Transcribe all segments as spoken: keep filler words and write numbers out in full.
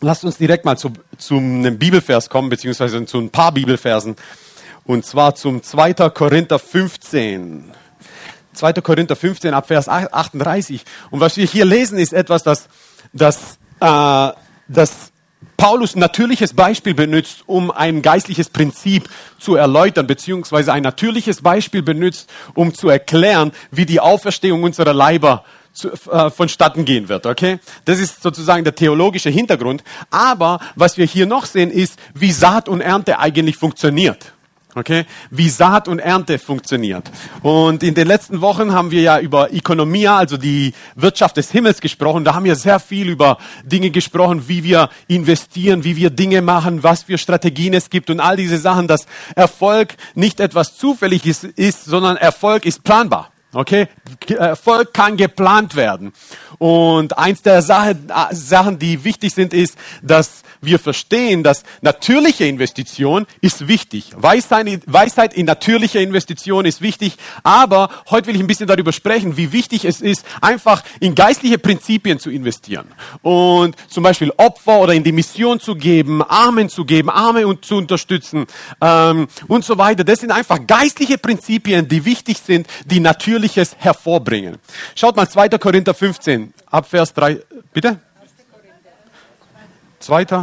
lasst uns direkt mal zu, zu einem Bibelvers kommen, beziehungsweise zu ein paar Bibelversen. Und zwar zum zweiten Korinther fünfzehn. zweiten Korinther fünfzehn ab Vers achtunddreißig. Und was wir hier lesen, ist etwas, das, das, äh, das Paulus ein natürliches Beispiel benutzt, um ein geistliches Prinzip zu erläutern, beziehungsweise ein natürliches Beispiel benutzt, um zu erklären, wie die Auferstehung unserer Leiber zu, äh, vonstatten gehen wird, okay? Das ist sozusagen der theologische Hintergrund. Aber was wir hier noch sehen, ist, wie Saat und Ernte eigentlich funktioniert. Okay, wie Saat und Ernte funktioniert. Und in den letzten Wochen haben wir ja über Ökonomia, also die Wirtschaft des Himmels gesprochen. Da haben wir sehr viel über Dinge gesprochen, wie wir investieren, wie wir Dinge machen, was für Strategien es gibt und all diese Sachen, dass Erfolg nicht etwas Zufälliges ist, sondern Erfolg ist planbar. Okay, Erfolg kann geplant werden. Und eins der Sachen, die wichtig sind, ist, dass wir verstehen, dass natürliche Investition ist wichtig. Weisheit, Weisheit in natürliche Investition ist wichtig. Aber heute will ich ein bisschen darüber sprechen, wie wichtig es ist, einfach in geistliche Prinzipien zu investieren. Und zum Beispiel Opfer oder in die Mission zu geben, Armen zu geben, Arme und zu unterstützen ähm, und so weiter. Das sind einfach geistliche Prinzipien, die wichtig sind, die Natürliches hervorbringen. Schaut mal, zweiter Korinther fünfzehn, ab Vers drei. Bitte? Zweiter?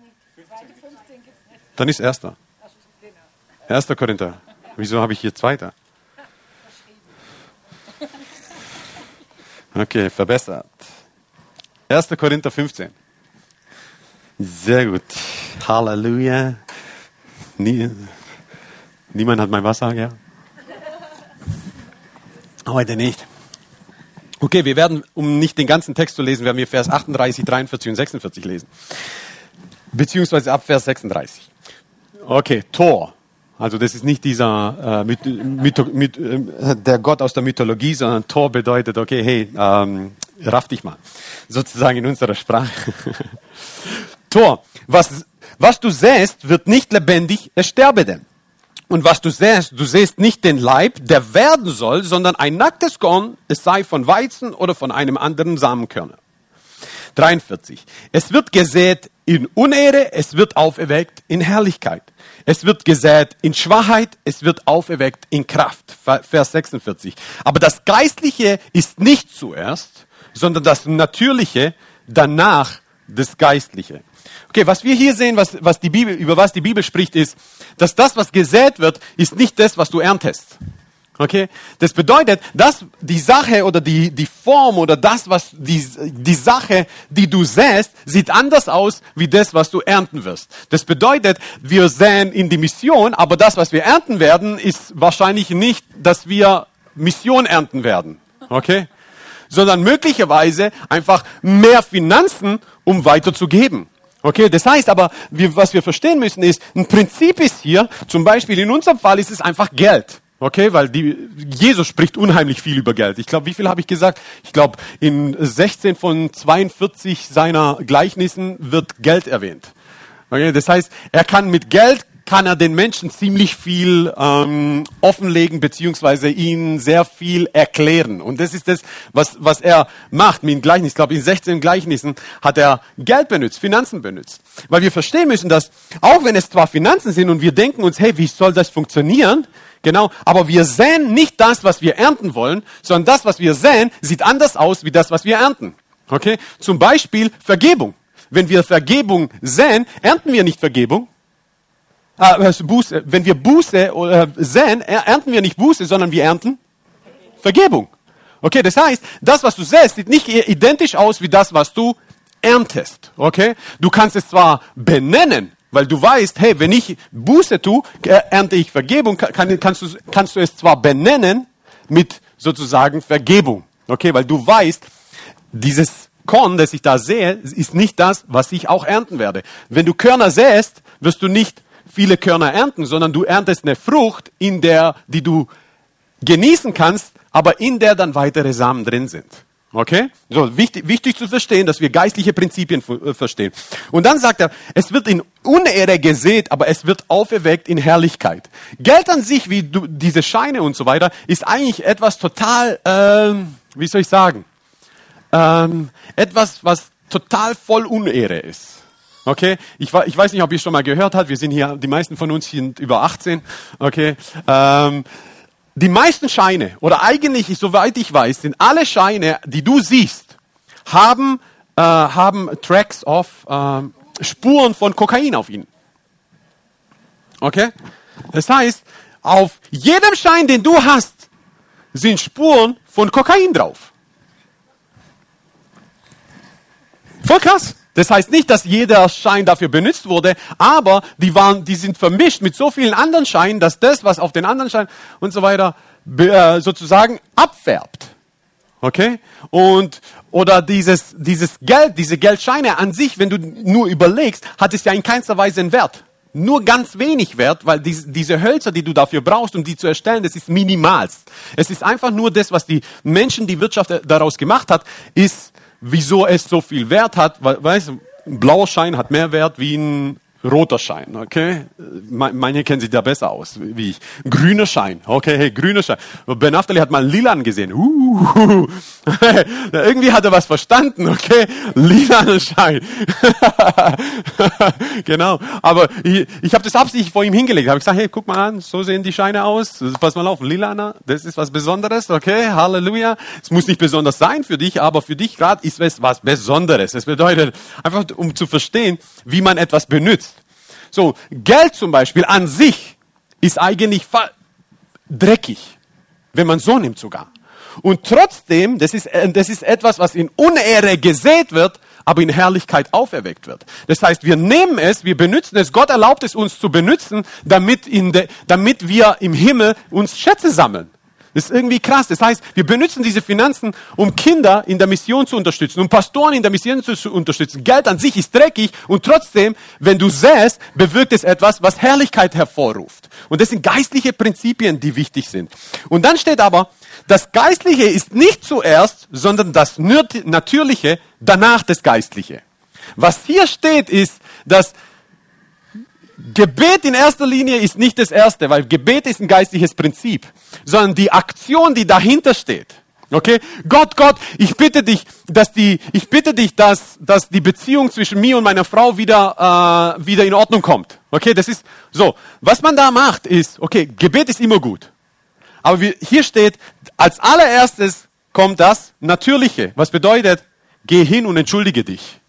Dann ist erster. Erster Korinther. Wieso habe ich hier zweiter? Okay, verbessert. Erster Korinther fünfzehn. Sehr gut. Halleluja. Nie, niemand hat mein Wasser, ja? Heute nicht. Okay, wir werden, um nicht den ganzen Text zu lesen, werden wir Vers achtunddreißig, dreiundvierzig und sechsundvierzig lesen. Beziehungsweise ab Vers sechsunddreißig. Okay, Thor. Also das ist nicht dieser äh, mit, mit, mit, äh, der Gott aus der Mythologie, sondern Thor bedeutet, okay, hey, ähm, raff dich mal. Sozusagen in unserer Sprache. Thor, was, was du säst, wird nicht lebendig, es sterbe denn. Und was du säst, du säst nicht den Leib, der werden soll, sondern ein nacktes Korn, es sei von Weizen oder von einem anderen Samenkörner. dreiundvierzig. Es wird gesät in Unehre, es wird auferweckt in Herrlichkeit. Es wird gesät in Schwachheit, es wird auferweckt in Kraft. Vers sechsundvierzig. Aber das Geistliche ist nicht zuerst, sondern das Natürliche danach das Geistliche. Okay, was wir hier sehen, was, was die Bibel, über was die Bibel spricht, ist, dass das, was gesät wird, ist nicht das, was du erntest. Okay? Das bedeutet, dass die Sache oder die, die Form oder das, was die, die Sache, die du säst, sieht anders aus, wie das, was du ernten wirst. Das bedeutet, wir säen in die Mission, aber das, was wir ernten werden, ist wahrscheinlich nicht, dass wir Mission ernten werden. Okay? Sondern möglicherweise einfach mehr Finanzen, um weiterzugeben. Okay, das heißt aber, wir, was wir verstehen müssen ist, ein Prinzip ist hier, zum Beispiel in unserem Fall ist es einfach Geld. Okay, weil die, Jesus spricht unheimlich viel über Geld. Ich glaube, wie viel habe ich gesagt? Ich glaube, in sechzehn von zweiundvierzig seiner Gleichnissen wird Geld erwähnt. Okay, das heißt, er kann mit Geld, kann er den Menschen ziemlich viel ähm, offenlegen, beziehungsweise ihnen sehr viel erklären. Und das ist das, was, was er macht mit den Gleichnissen. Ich glaube, in sechzehn Gleichnissen hat er Geld benutzt, Finanzen benutzt. Weil wir verstehen müssen, dass, auch wenn es zwar Finanzen sind und wir denken uns, hey, wie soll das funktionieren? Genau, aber wir säen nicht das, was wir ernten wollen, sondern das, was wir säen, sieht anders aus, wie das, was wir ernten. Okay? Zum Beispiel Vergebung. Wenn wir Vergebung säen, ernten wir nicht Vergebung. Äh, Buße. Wenn wir Buße äh, säen, ernten wir nicht Buße, sondern wir ernten Vergebung. Okay, das heißt, das, was du säst, sieht nicht identisch aus wie das, was du erntest. Okay? Du kannst es zwar benennen, weil du weißt, hey, wenn ich Buße tue, ernte ich Vergebung, kann, kannst, du, kannst du es zwar benennen mit sozusagen Vergebung. Okay, weil du weißt, dieses Korn, das ich da sehe, ist nicht das, was ich auch ernten werde. Wenn du Körner säst, wirst du nicht viele Körner ernten, sondern du erntest eine Frucht, in der, die du genießen kannst, aber in der dann weitere Samen drin sind. Okay? So, wichtig, wichtig zu verstehen, dass wir geistliche Prinzipien äh, verstehen. Und dann sagt er, es wird in Unehre gesät, aber es wird auferweckt in Herrlichkeit. Geld an sich, wie du, diese Scheine und so weiter, ist eigentlich etwas total, ähm, wie soll ich sagen, ähm, etwas, was total voll Unehre ist. Okay, ich, ich weiß nicht, ob ihr es schon mal gehört habt. Wir sind hier, die meisten von uns sind über achtzehn. Okay, ähm, die meisten Scheine, oder eigentlich, soweit ich weiß, sind alle Scheine, die du siehst, haben, äh, haben Tracks of, äh, Spuren von Kokain auf ihnen. Okay? Das heißt, auf jedem Schein, den du hast, sind Spuren von Kokain drauf. Voll krass. Das heißt nicht, dass jeder Schein dafür benutzt wurde, aber die waren, die sind vermischt mit so vielen anderen Scheinen, dass das, was auf den anderen Scheinen und so weiter äh, sozusagen abfärbt. Okay? Und, oder dieses, dieses Geld, diese Geldscheine an sich, wenn du nur überlegst, hat es ja in keinster Weise einen Wert. Nur ganz wenig Wert, weil diese, diese Hölzer, die du dafür brauchst, um die zu erstellen, das ist minimalst. Es ist einfach nur das, was die Menschen, die Wirtschaft daraus gemacht hat, ist, wieso es so viel Wert hat, weil, weißt du, ein blauer Schein hat mehr Wert wie ein roter Schein, okay? Manche kennen sich da besser aus, wie ich. Ein grüner Schein, okay, hey, grüner Schein. Ben Naftali hat mal einen lilanen gesehen. Uh, irgendwie hat er was verstanden, okay? Lilaner Schein. Genau, aber ich, ich habe das absichtlich vor ihm hingelegt. Ich habe gesagt, hey, guck mal an, so sehen die Scheine aus. Pass mal auf, lilaner, das ist was Besonderes, okay? Halleluja. Es muss nicht besonders sein für dich, aber für dich gerade ist es was Besonderes. Das bedeutet, einfach um zu verstehen, wie man etwas benutzt. So, Geld zum Beispiel an sich ist eigentlich dreckig, wenn man so nimmt sogar. Und trotzdem, das ist, das ist etwas, was in Unehre gesät wird, aber in Herrlichkeit auferweckt wird. Das heißt, wir nehmen es, wir benutzen es, Gott erlaubt es uns zu benutzen, damit, in de, damit wir im Himmel uns Schätze sammeln. Das ist irgendwie krass. Das heißt, wir benutzen diese Finanzen, um Kinder in der Mission zu unterstützen, um Pastoren in der Mission zu unterstützen. Geld an sich ist dreckig und trotzdem, wenn du säst, bewirkt es etwas, was Herrlichkeit hervorruft. Und das sind geistliche Prinzipien, die wichtig sind. Und dann steht aber, das Geistliche ist nicht zuerst, sondern das Natürliche, danach das Geistliche. Was hier steht, ist, dass Gebet in erster Linie ist nicht das Erste, weil Gebet ist ein geistliches Prinzip, sondern die Aktion, die dahinter steht. Okay? Gott, Gott, ich bitte dich, dass die, ich bitte dich, dass, dass die Beziehung zwischen mir und meiner Frau wieder, äh, wieder in Ordnung kommt. Okay? Das ist so. Was man da macht, ist, okay, Gebet ist immer gut. Aber wie, hier steht, als allererstes kommt das Natürliche. Was bedeutet, geh hin und entschuldige dich.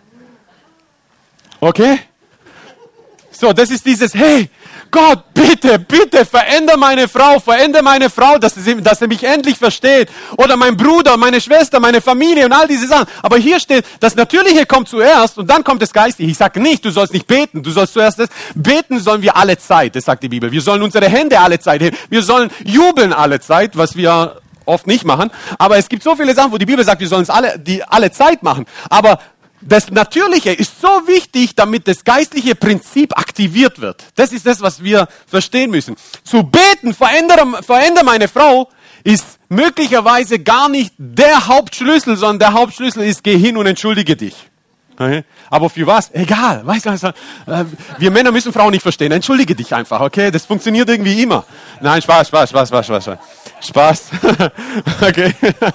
Okay? So, das ist dieses, hey, Gott, bitte, bitte, veränder meine Frau, veränder meine Frau, dass sie, dass sie mich endlich versteht. Oder mein Bruder, meine Schwester, meine Familie und all diese Sachen. Aber hier steht, das Natürliche kommt zuerst und dann kommt das Geistliche. Ich sage nicht, du sollst nicht beten, du sollst zuerst das. Beten sollen wir alle Zeit, das sagt die Bibel. Wir sollen unsere Hände alle Zeit heben. Wir sollen jubeln alle Zeit, was wir oft nicht machen. Aber es gibt so viele Sachen, wo die Bibel sagt, wir sollen es alle, die alle Zeit machen. Aber das Natürliche ist so wichtig, damit das geistliche Prinzip aktiviert wird. Das ist das, was wir verstehen müssen. Zu beten, verändere, verändere meine Frau, ist möglicherweise gar nicht der Hauptschlüssel, sondern der Hauptschlüssel ist, geh hin und entschuldige dich. Okay? Aber für was? Egal. Weißt du, also, äh, wir Männer müssen Frauen nicht verstehen. Entschuldige dich einfach, okay? Das funktioniert irgendwie immer. Nein, Spaß, Spaß, Spaß, Spaß, Spaß. Spaß. Okay.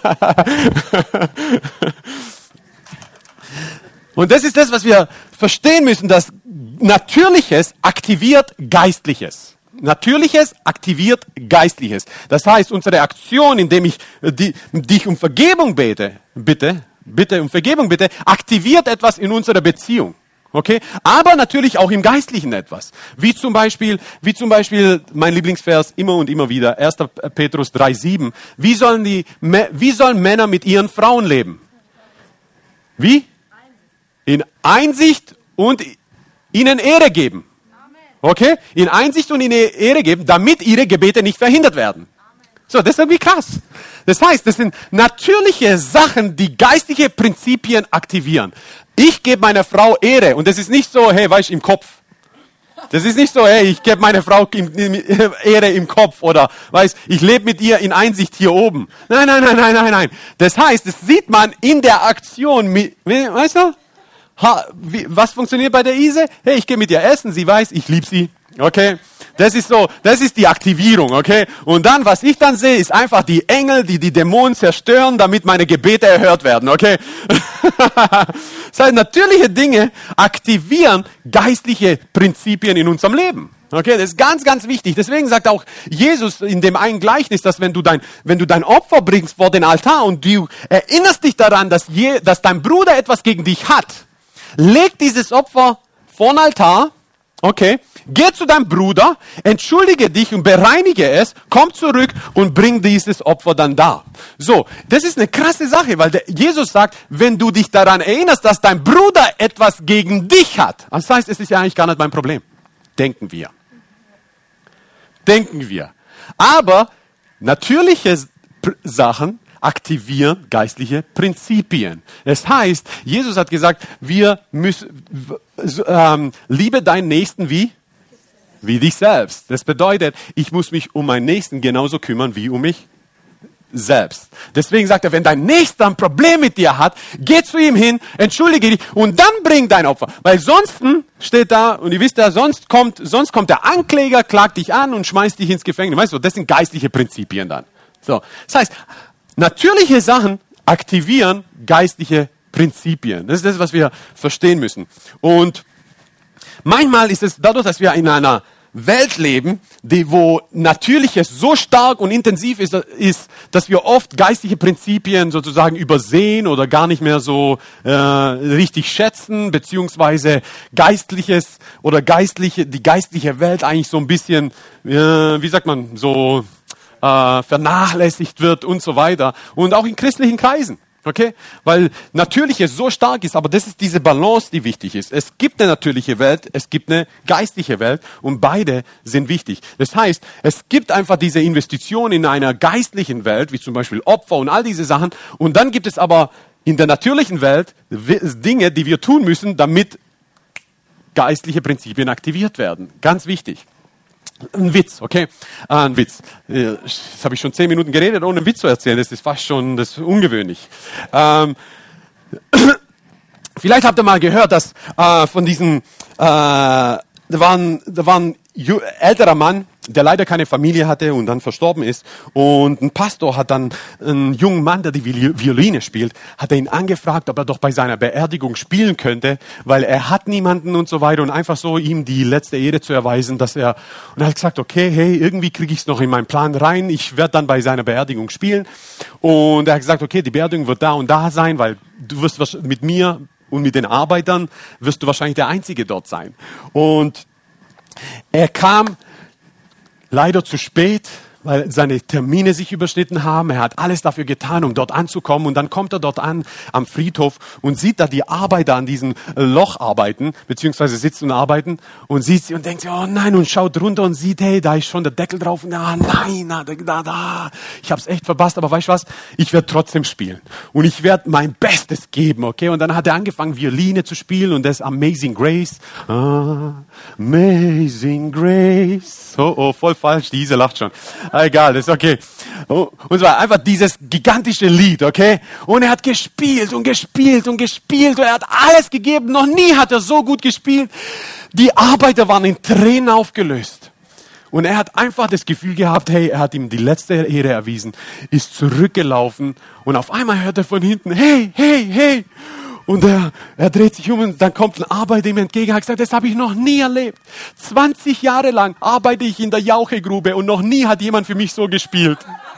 Und das ist das, was wir verstehen müssen, dass Natürliches aktiviert Geistliches. Natürliches aktiviert Geistliches. Das heißt, unsere Aktion, indem ich die, dich um Vergebung bete, bitte, bitte um Vergebung bitte, aktiviert etwas in unserer Beziehung. Okay? Aber natürlich auch im Geistlichen etwas. Wie zum Beispiel, wie zum Beispiel mein Lieblingsvers immer und immer wieder, erster Petrus drei sieben. Wie sollen die, wie sollen Männer mit ihren Frauen leben? Wie? In Einsicht und ihnen Ehre geben. Okay? In Einsicht und ihnen Ehre geben, damit ihre Gebete nicht verhindert werden. So, das ist irgendwie krass. Das heißt, das sind natürliche Sachen, die geistliche Prinzipien aktivieren. Ich gebe meiner Frau Ehre und das ist nicht so, hey, weißt du, im Kopf. Das ist nicht so, hey, ich gebe meiner Frau Ehre im Kopf oder, weißt, ich lebe mit ihr in Einsicht hier oben. Nein, nein, nein, nein, nein, nein. Das heißt, das sieht man in der Aktion, weißt du? Ha, wie, was funktioniert bei der Ise? Hey, ich gehe mit ihr essen, sie weiß, ich liebe sie. Okay? Das ist so, das ist die Aktivierung, okay? Und dann, was ich dann sehe, ist einfach die Engel, die die Dämonen zerstören, damit meine Gebete erhört werden, okay? Das heißt, natürliche Dinge aktivieren geistliche Prinzipien in unserem Leben. Okay, das ist ganz, ganz wichtig. Deswegen sagt auch Jesus in dem einen Gleichnis, dass wenn du dein, wenn du dein Opfer bringst vor den Altar und du erinnerst dich daran, dass, je, dass dein Bruder etwas gegen dich hat, leg dieses Opfer vor den Altar, okay, geh zu deinem Bruder, entschuldige dich und bereinige es, komm zurück und bring dieses Opfer dann da. So, das ist eine krasse Sache, weil der Jesus sagt, wenn du dich daran erinnerst, dass dein Bruder etwas gegen dich hat, das heißt, es ist ja eigentlich gar nicht mein Problem. Denken wir. Denken wir. Aber natürliche Sachen aktivieren geistliche Prinzipien. Das heißt, Jesus hat gesagt, wir müssen, ähm, liebe deinen Nächsten wie? Wie dich selbst. Das bedeutet, ich muss mich um meinen Nächsten genauso kümmern wie um mich selbst. Deswegen sagt er, wenn dein Nächster ein Problem mit dir hat, geh zu ihm hin, entschuldige dich und dann bring dein Opfer. Weil sonst steht da, und ihr wisst ja, sonst kommt, sonst kommt der Ankläger, klagt dich an und schmeißt dich ins Gefängnis. Weißt du, das sind geistliche Prinzipien dann. So. Das heißt, natürliche Sachen aktivieren geistliche Prinzipien. Das ist das, was wir verstehen müssen. Und manchmal ist es dadurch, dass wir in einer Welt leben, die, wo Natürliches so stark und intensiv ist, ist, dass wir oft geistliche Prinzipien sozusagen übersehen oder gar nicht mehr so äh, richtig schätzen, beziehungsweise Geistliches oder geistliche, die geistliche Welt eigentlich so ein bisschen, äh, wie sagt man, so äh, vernachlässigt wird und so weiter. Und auch in christlichen Kreisen. Okay? Weil Natürliches so stark ist, aber das ist diese Balance, die wichtig ist. Es gibt eine natürliche Welt, es gibt eine geistliche Welt und beide sind wichtig. Das heißt, es gibt einfach diese Investition in einer geistlichen Welt, wie zum Beispiel Opfer und all diese Sachen. Und dann gibt es aber in der natürlichen Welt Dinge, die wir tun müssen, damit geistliche Prinzipien aktiviert werden. Ganz wichtig. Ein Witz, okay? Ah, ein Witz. Jetzt habe ich schon zehn Minuten geredet, ohne einen Witz zu erzählen. Das ist fast schon das ist ungewöhnlich. Ähm, vielleicht habt ihr mal gehört, dass äh, von diesem, äh, da war ein, da war ein älterer Mann, der leider keine Familie hatte und dann verstorben ist. Und ein Pastor hat dann einen jungen Mann, der die Violine spielt, hat er ihn angefragt, ob er doch bei seiner Beerdigung spielen könnte, weil er hat niemanden und so weiter und einfach so ihm die letzte Ehre zu erweisen, dass er, und er hat gesagt, okay, hey, irgendwie kriege ich es noch in meinen Plan rein, ich werde dann bei seiner Beerdigung spielen. Und er hat gesagt, okay, die Beerdigung wird da und da sein, weil du wirst mit mir und mit den Arbeitern wirst du wahrscheinlich der Einzige dort sein. Und er kam leider zu spät, weil seine Termine sich überschnitten haben. Er hat alles dafür getan, um dort anzukommen. Und dann kommt er dort an am Friedhof und sieht da die Arbeiter an diesem Loch arbeiten, beziehungsweise sitzen und arbeiten und sieht sie und denkt, oh nein, und schaut runter und sieht, hey, da ist schon der Deckel drauf. Und ah nein, da, da, da. Ich habe es echt verpasst, aber weißt du was? Ich werde trotzdem spielen. Und ich werde mein Bestes geben, okay? Und dann hat er angefangen, Violine zu spielen und das Amazing Grace. Ah, Amazing Grace. Oh, oh, voll falsch. Diese lacht schon. Egal, ist okay. Und zwar einfach dieses gigantische Lied, okay? Und er hat gespielt und gespielt und gespielt und er hat alles gegeben. Noch nie hat er so gut gespielt. Die Arbeiter waren in Tränen aufgelöst. Und er hat einfach das Gefühl gehabt, hey, er hat ihm die letzte Ehre erwiesen, ist zurückgelaufen und auf einmal hört er von hinten, hey, hey, hey. Und er, er dreht sich um und dann kommt ein Arbeiter ihm entgegen und hat gesagt, das habe ich noch nie erlebt. zwanzig Jahre lang arbeite ich in der Jauchegrube und noch nie hat jemand für mich so gespielt.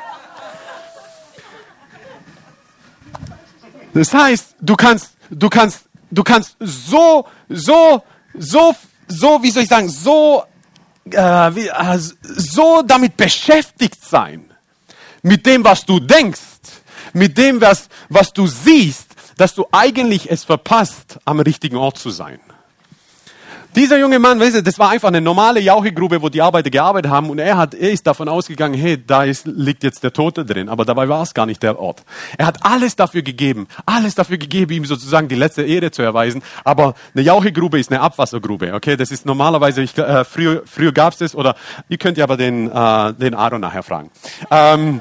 Das heißt, du kannst, du kannst, du kannst so, so, so, so, wie soll ich sagen, so, äh, wie, äh, so damit beschäftigt sein, mit dem, was du denkst, mit dem, was, was du siehst, dass du eigentlich es verpasst, am richtigen Ort zu sein. Dieser junge Mann, weißt du, das war einfach eine normale Jauchegrube, wo die Arbeiter gearbeitet haben und er hat, er ist davon ausgegangen, hey, da ist, liegt jetzt der Tote drin, aber dabei war es gar nicht der Ort. Er hat alles dafür gegeben, alles dafür gegeben, ihm sozusagen die letzte Ehre zu erweisen, aber eine Jauchegrube ist eine Abwassergrube, okay, das ist normalerweise, ich, äh, früher, früher gab's das, oder ihr könnt ja aber den, äh, den Aaron nachher fragen. Ähm,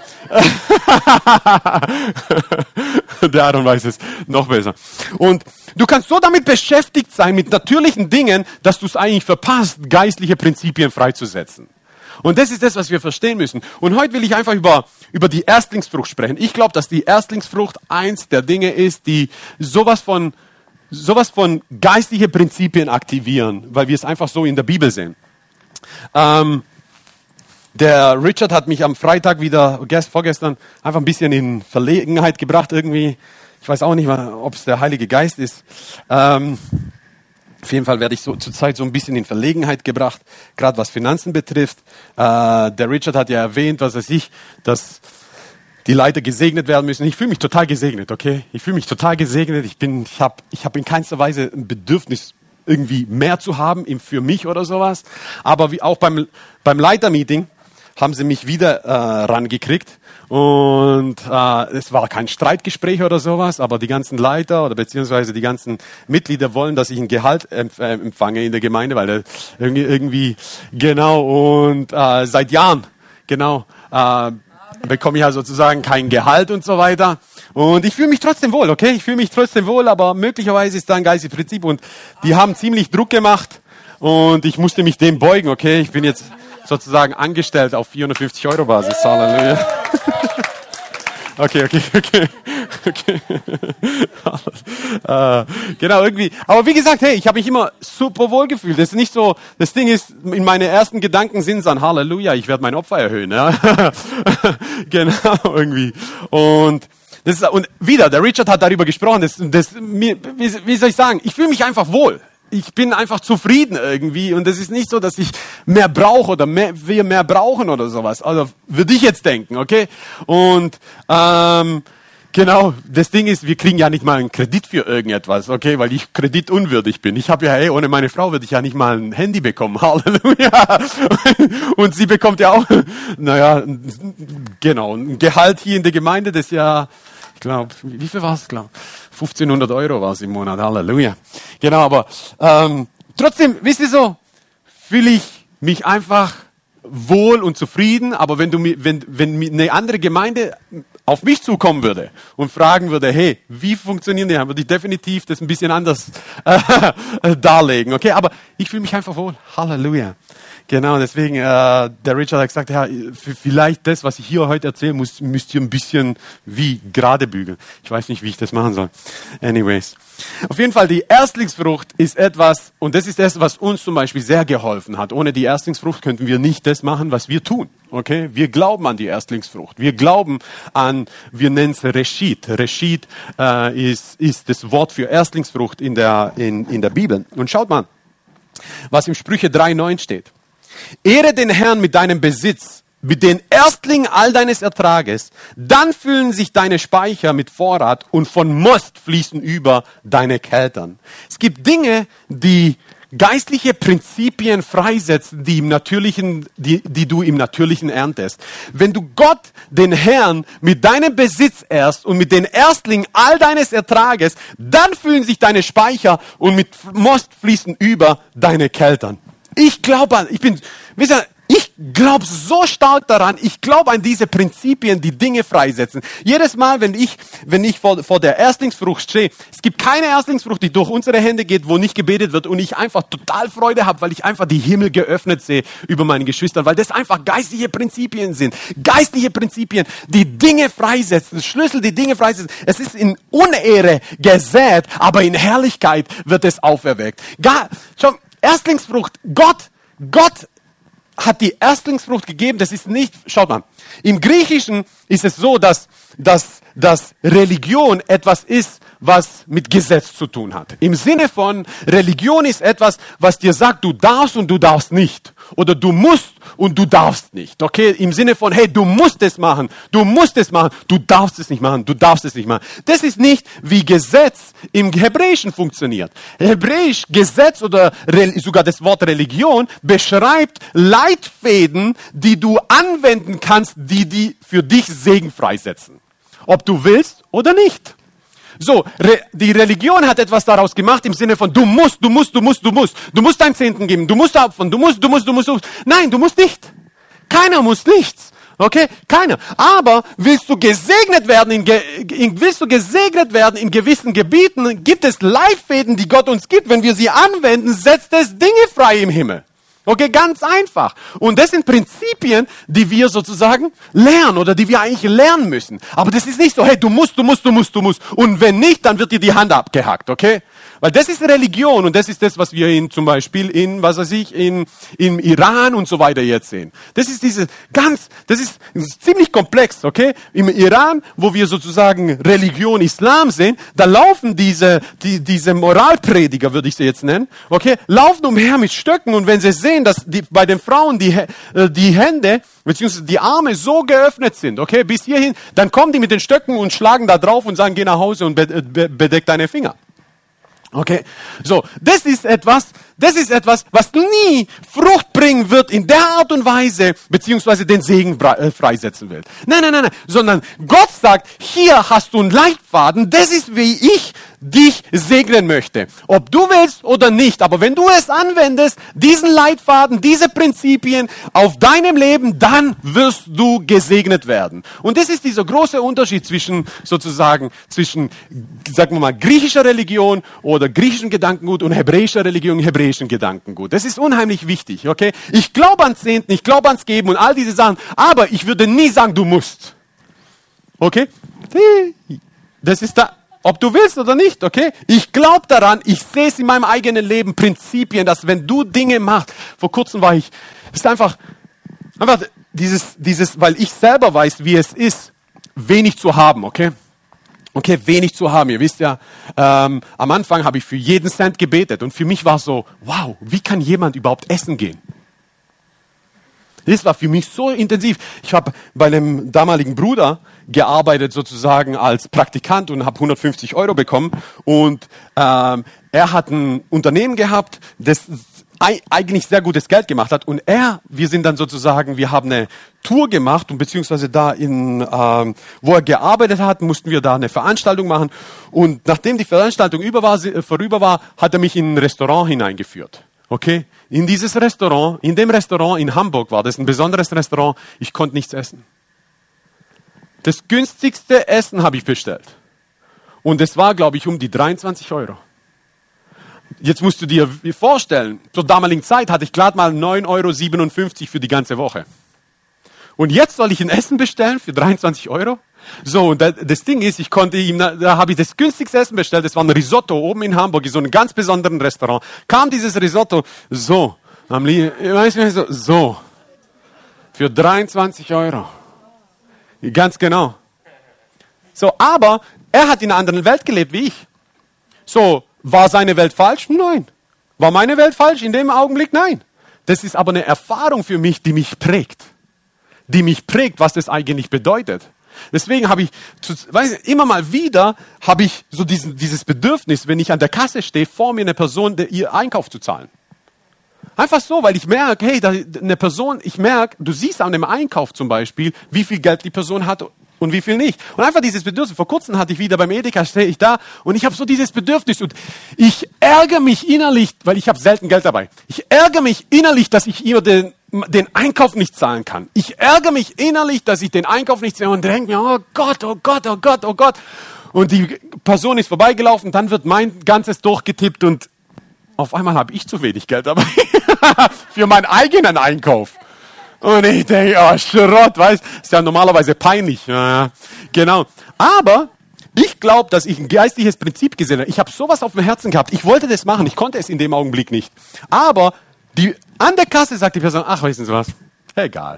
der Aaron weiß es noch besser. Und du kannst so damit beschäftigt sein, mit natürlichen Dingen, dass du es eigentlich verpasst, geistliche Prinzipien freizusetzen. Und das ist das, was wir verstehen müssen. Und heute will ich einfach über, über die Erstlingsfrucht sprechen. Ich glaube, dass die Erstlingsfrucht eins der Dinge ist, die sowas von, sowas von geistliche Prinzipien aktivieren, weil wir es einfach so in der Bibel sehen. Ähm, der Richard hat mich am Freitag wieder, gest, vorgestern, einfach ein bisschen in Verlegenheit gebracht irgendwie. Ich weiß auch nicht mal, ob es der Heilige Geist ist. Ähm, Auf jeden Fall werde ich so zurzeit so ein bisschen in Verlegenheit gebracht, gerade was Finanzen betrifft. Äh, der Richard hat ja erwähnt, was weiß ich, dass die Leiter gesegnet werden müssen. Ich fühle mich total gesegnet, okay? Ich fühle mich total gesegnet. Ich bin, ich habe, ich habe in keinster Weise ein Bedürfnis, irgendwie mehr zu haben für mich oder sowas. Aber wie auch beim beim Leitermeeting haben sie mich wieder äh, rangekriegt. Und äh, es war kein Streitgespräch oder sowas, aber die ganzen Leiter oder beziehungsweise die ganzen Mitglieder wollen, dass ich ein Gehalt empf- äh, empfange in der Gemeinde, weil der irgendwie, irgendwie genau und äh, seit Jahren genau äh, bekomme ich ja sozusagen kein Gehalt und so weiter. Und ich fühle mich trotzdem wohl, okay? Ich fühle mich trotzdem wohl, aber möglicherweise ist da ein geistiges Prinzip und die haben ziemlich Druck gemacht und ich musste mich dem beugen, okay? Ich bin jetzt sozusagen angestellt auf vierhundertfünfzig Euro Basis. Halleluja. Okay, okay, okay, okay. äh, genau, irgendwie. Aber wie gesagt, hey, ich habe mich immer super wohl gefühlt. Das ist nicht so, das Ding ist, in meine ersten Gedanken sind es an Halleluja, ich werde mein Opfer erhöhen. Ja? Genau, irgendwie. Und das ist, und wieder, der Richard hat darüber gesprochen, das, das, wie, wie soll ich sagen, ich fühle mich einfach wohl. Ich bin einfach zufrieden irgendwie und es ist nicht so, dass ich mehr brauche oder mehr, wir mehr brauchen oder sowas. Also würde ich jetzt denken, okay? Und ähm, genau, das Ding ist, wir kriegen ja nicht mal einen Kredit für irgendetwas, okay? Weil ich kreditunwürdig bin. Ich habe ja, hey, ohne meine Frau würde ich ja nicht mal ein Handy bekommen. Halleluja! Und sie bekommt ja auch, naja, genau, ein Gehalt hier in der Gemeinde, das ja, ich glaube, wie viel war es, glaube fünfzehnhundert Euro war es im Monat, Halleluja. Genau, aber ähm, trotzdem, wisst ihr so, fühle ich mich einfach wohl und zufrieden, aber wenn du mir, wenn, wenn eine andere Gemeinde auf mich zukommen würde und fragen würde, hey, wie funktionieren die, dann würde ich definitiv das ein bisschen anders äh, darlegen, okay, aber ich fühle mich einfach wohl, Halleluja. Genau, deswegen, äh, der Richard hat gesagt, ja, vielleicht das, was ich hier heute erzähle, muss, müsst ihr ein bisschen wie gerade bügeln. Ich weiß nicht, wie ich das machen soll. Anyways. Auf jeden Fall, die Erstlingsfrucht ist etwas, und das ist das, was uns zum Beispiel sehr geholfen hat. Ohne die Erstlingsfrucht könnten wir nicht das machen, was wir tun. Okay? Wir glauben an die Erstlingsfrucht. Wir glauben an, wir nennen es Reshit. Reshit äh, ist, ist das Wort für Erstlingsfrucht in der, in, in der Bibel. Und schaut mal, was im Sprüche drei neun steht. Ehre den Herrn mit deinem Besitz, mit den Erstlingen all deines Ertrages, dann füllen sich deine Speicher mit Vorrat und von Most fließen über deine Keltern. Es gibt Dinge, die geistliche Prinzipien freisetzen, die im Natürlichen, die, die du im Natürlichen erntest. Wenn du Gott, den Herrn, mit deinem Besitz ehrst und mit den Erstlingen all deines Ertrages, dann füllen sich deine Speicher und mit Most fließen über deine Keltern. Ich glaube an, ich bin, wisst ihr, ich glaube so stark daran, ich glaube an diese Prinzipien, die Dinge freisetzen. Jedes Mal, wenn ich, wenn ich vor, vor der Erstlingsfrucht stehe, es gibt keine Erstlingsfrucht, die durch unsere Hände geht, wo nicht gebetet wird und ich einfach total Freude habe, weil ich einfach die Himmel geöffnet sehe über meine Geschwister, weil das einfach geistliche Prinzipien sind. Geistliche Prinzipien, die Dinge freisetzen, Schlüssel, die Dinge freisetzen. Es ist in Unehre gesät, aber in Herrlichkeit wird es auferweckt. Gar, schau, Erstlingsfrucht, Gott, Gott hat die Erstlingsfrucht gegeben, das ist nicht, schaut mal, im Griechischen ist es so, dass, dass, dass Religion etwas ist, was mit Gesetz zu tun hat. Im Sinne von, Religion ist etwas, was dir sagt, du darfst und du darfst nicht. Oder du musst und du darfst nicht. Okay? Im Sinne von, hey, du musst es machen, du musst es machen, du darfst es nicht machen, du darfst es nicht machen. Das ist nicht, wie Gesetz im Hebräischen funktioniert. Hebräisch, Gesetz oder sogar das Wort Religion beschreibt Leitfäden, die du anwenden kannst, die, die für dich Segen freisetzen. Ob du willst oder nicht. So, re, die Religion hat etwas daraus gemacht im Sinne von, du musst, du musst, du musst, du musst. Du musst deinen Zehnten geben, du musst opfern, du musst, du musst, du musst. Du musst. Nein, du musst nicht. Keiner muss nichts. Okay? Keiner. Aber willst du gesegnet werden in, ge in, willst du gesegnet werden in gewissen Gebieten, gibt es Leitfäden, die Gott uns gibt. Wenn wir sie anwenden, setzt es Dinge frei im Himmel. Okay, ganz einfach. Und das sind Prinzipien, die wir sozusagen lernen oder die wir eigentlich lernen müssen. Aber das ist nicht so, hey, du musst, du musst, du musst, du musst. Und wenn nicht, dann wird dir die Hand abgehackt, okay? Weil das ist Religion und das ist das, was wir in, zum Beispiel in, was weiß ich, in, im Iran und so weiter jetzt sehen. Das ist diese ganz, das ist ziemlich komplex, okay? Im Iran, wo wir sozusagen Religion Islam sehen, da laufen diese, die, diese Moralprediger, würde ich sie jetzt nennen, okay? Laufen umher mit Stöcken und wenn sie sehen, dass die, bei den Frauen die, die Hände, beziehungsweise die Arme so geöffnet sind, okay, bis hierhin, dann kommen die mit den Stöcken und schlagen da drauf und sagen, geh nach Hause und bedeck deine Finger. Okay, so, das ist etwas, das ist etwas, was nie Frucht bringen wird in der Art und Weise, beziehungsweise den Segen freisetzen wird. Nein, nein, nein, nein, sondern Gott sagt, hier hast du einen Leitfaden, das ist, wie ich dich segnen möchte. Ob du willst oder nicht, aber wenn du es anwendest, diesen Leitfaden, diese Prinzipien auf deinem Leben, dann wirst du gesegnet werden. Und das ist dieser große Unterschied zwischen, sozusagen, zwischen, sagen wir mal, griechischer Religion oder griechischen Gedankengut und hebräischer Religion, hebräischen Gedankengut. Das ist unheimlich wichtig, okay? Ich glaube ans Zehnten, ich glaube ans Geben und all diese Sachen, aber ich würde nie sagen, du musst. Okay? Das ist da. Ob du willst oder nicht, okay? Ich glaube daran, ich sehe es in meinem eigenen Leben, Prinzipien, dass wenn du Dinge machst, vor kurzem war ich, es ist einfach, einfach dieses, dieses, weil ich selber weiß, wie es ist, wenig zu haben, okay? Okay, wenig zu haben. Ihr wisst ja, ähm, am Anfang habe ich für jeden Cent gebetet und für mich war es so, wow, wie kann jemand überhaupt essen gehen? Das war für mich so intensiv. Ich habe bei einem damaligen Bruder gearbeitet sozusagen als Praktikant und habe hundertfünfzig Euro bekommen. Und ähm, er hat ein Unternehmen gehabt, das eigentlich sehr gutes Geld gemacht hat. Und er, wir sind dann sozusagen, wir haben eine Tour gemacht und beziehungsweise da in, ähm, wo er gearbeitet hat, mussten wir da eine Veranstaltung machen. Und nachdem die Veranstaltung über war, vorüber war, hat er mich in ein Restaurant hineingeführt. Okay, in dieses Restaurant, in dem Restaurant in Hamburg war das ein besonderes Restaurant, ich konnte nichts essen. Das günstigste Essen habe ich bestellt. Und es war, glaube ich, um die dreiundzwanzig Euro. Jetzt musst du dir vorstellen, zur damaligen Zeit hatte ich gerade mal neun Euro siebenundfünfzig für die ganze Woche. Und jetzt soll ich ein Essen bestellen für dreiundzwanzig Euro? So, und das Ding ist, ich konnte ihm, da habe ich das günstigste Essen bestellt, das war ein Risotto oben in Hamburg, in so einem ganz besonderen Restaurant. Kam dieses Risotto, so, am weißt du, so, so, für dreiundzwanzig Euro. Ganz genau. So, aber er hat in einer anderen Welt gelebt wie ich. So, war seine Welt falsch? Nein. War meine Welt falsch in dem Augenblick? Nein. Das ist aber eine Erfahrung für mich, die mich prägt. Die mich prägt, was das eigentlich bedeutet. Deswegen habe ich, weiß ich, immer mal wieder habe ich so diesen, dieses Bedürfnis, wenn ich an der Kasse stehe, vor mir eine Person, der ihr Einkauf zu zahlen. Einfach so, weil ich merke, hey, da, eine Person, ich merke, du siehst an dem Einkauf zum Beispiel, wie viel Geld die Person hat und wie viel nicht. Und einfach dieses Bedürfnis. Vor kurzem hatte ich wieder beim Edeka, stehe ich da und ich habe so dieses Bedürfnis und ich ärgere mich innerlich, weil ich habe selten Geld dabei. Ich ärgere mich innerlich, dass ich ihr den den Einkauf nicht zahlen kann. Ich ärgere mich innerlich, dass ich den Einkauf nicht zahle und denke mir, oh Gott, oh Gott, oh Gott, oh Gott. Und die Person ist vorbeigelaufen, dann wird mein ganzes durchgetippt und auf einmal habe ich zu wenig Geld dabei für meinen eigenen Einkauf. Und ich denke, oh Schrott, weißt du, ist ja normalerweise peinlich. Ja, genau. Aber ich glaube, dass ich ein geistliches Prinzip gesehen habe. Ich habe sowas auf dem Herzen gehabt. Ich wollte das machen, ich konnte es in dem Augenblick nicht. Aber die, an der Kasse sagt die Person, ach, wissen Sie was, egal.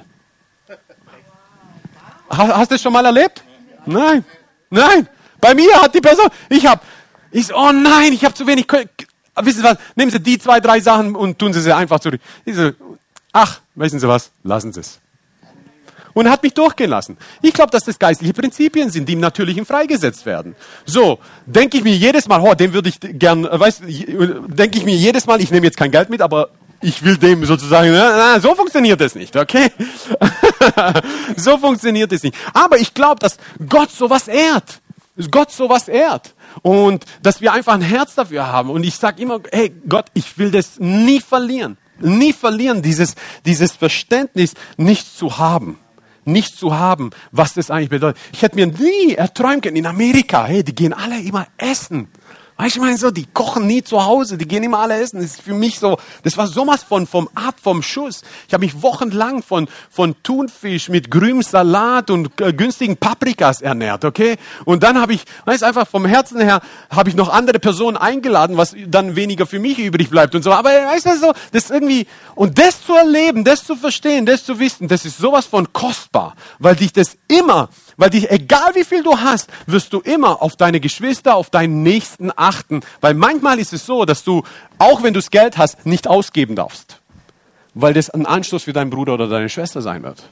Hast, hast du das schon mal erlebt? Nein, nein. Bei mir hat die Person, ich habe, ich so, oh nein, ich habe zu wenig, wissen Sie was, nehmen Sie die zwei, drei Sachen und tun Sie sie einfach zurück. Ich so, ach, wissen Sie was, lassen Sie es. Und er hat mich durchgehen lassen. Ich glaube, dass das geistliche Prinzipien sind, die im Natürlichen freigesetzt werden. So, denke ich mir jedes Mal, oh, dem würde ich gern, weißt, denke ich mir jedes Mal, ich nehme jetzt kein Geld mit, aber ich will dem sozusagen, na, na, so funktioniert das nicht, okay? So funktioniert es nicht. Aber ich glaube, dass Gott sowas ehrt. Gott sowas ehrt. Und dass wir einfach ein Herz dafür haben. Und ich sage immer, hey Gott, ich will das nie verlieren. Nie verlieren, dieses, dieses Verständnis nicht zu haben. nicht zu haben, was das eigentlich bedeutet. Ich hätte mir nie erträumen können, in Amerika, hey, die gehen alle immer essen. Weißt du, ich meine so, die kochen nie zu Hause, die gehen immer alle essen. Das ist für mich so, das war sowas von vom Ab, vom Schuss. Ich habe mich wochenlang von von Thunfisch mit grünem Salat und äh, günstigen Paprikas ernährt, okay? Und dann habe ich, weißt du, einfach vom Herzen her, habe ich noch andere Personen eingeladen, was dann weniger für mich übrig bleibt und so. Aber weißt du so, das ist irgendwie, und das zu erleben, das zu verstehen, das zu wissen, das ist sowas von kostbar, weil dich das immer, weil dich, egal wie viel du hast, wirst du immer auf deine Geschwister, auf deinen Nächsten achten. Weil manchmal ist es so, dass du, auch wenn du das Geld hast, nicht ausgeben darfst. Weil das ein Anstoß für deinen Bruder oder deine Schwester sein wird.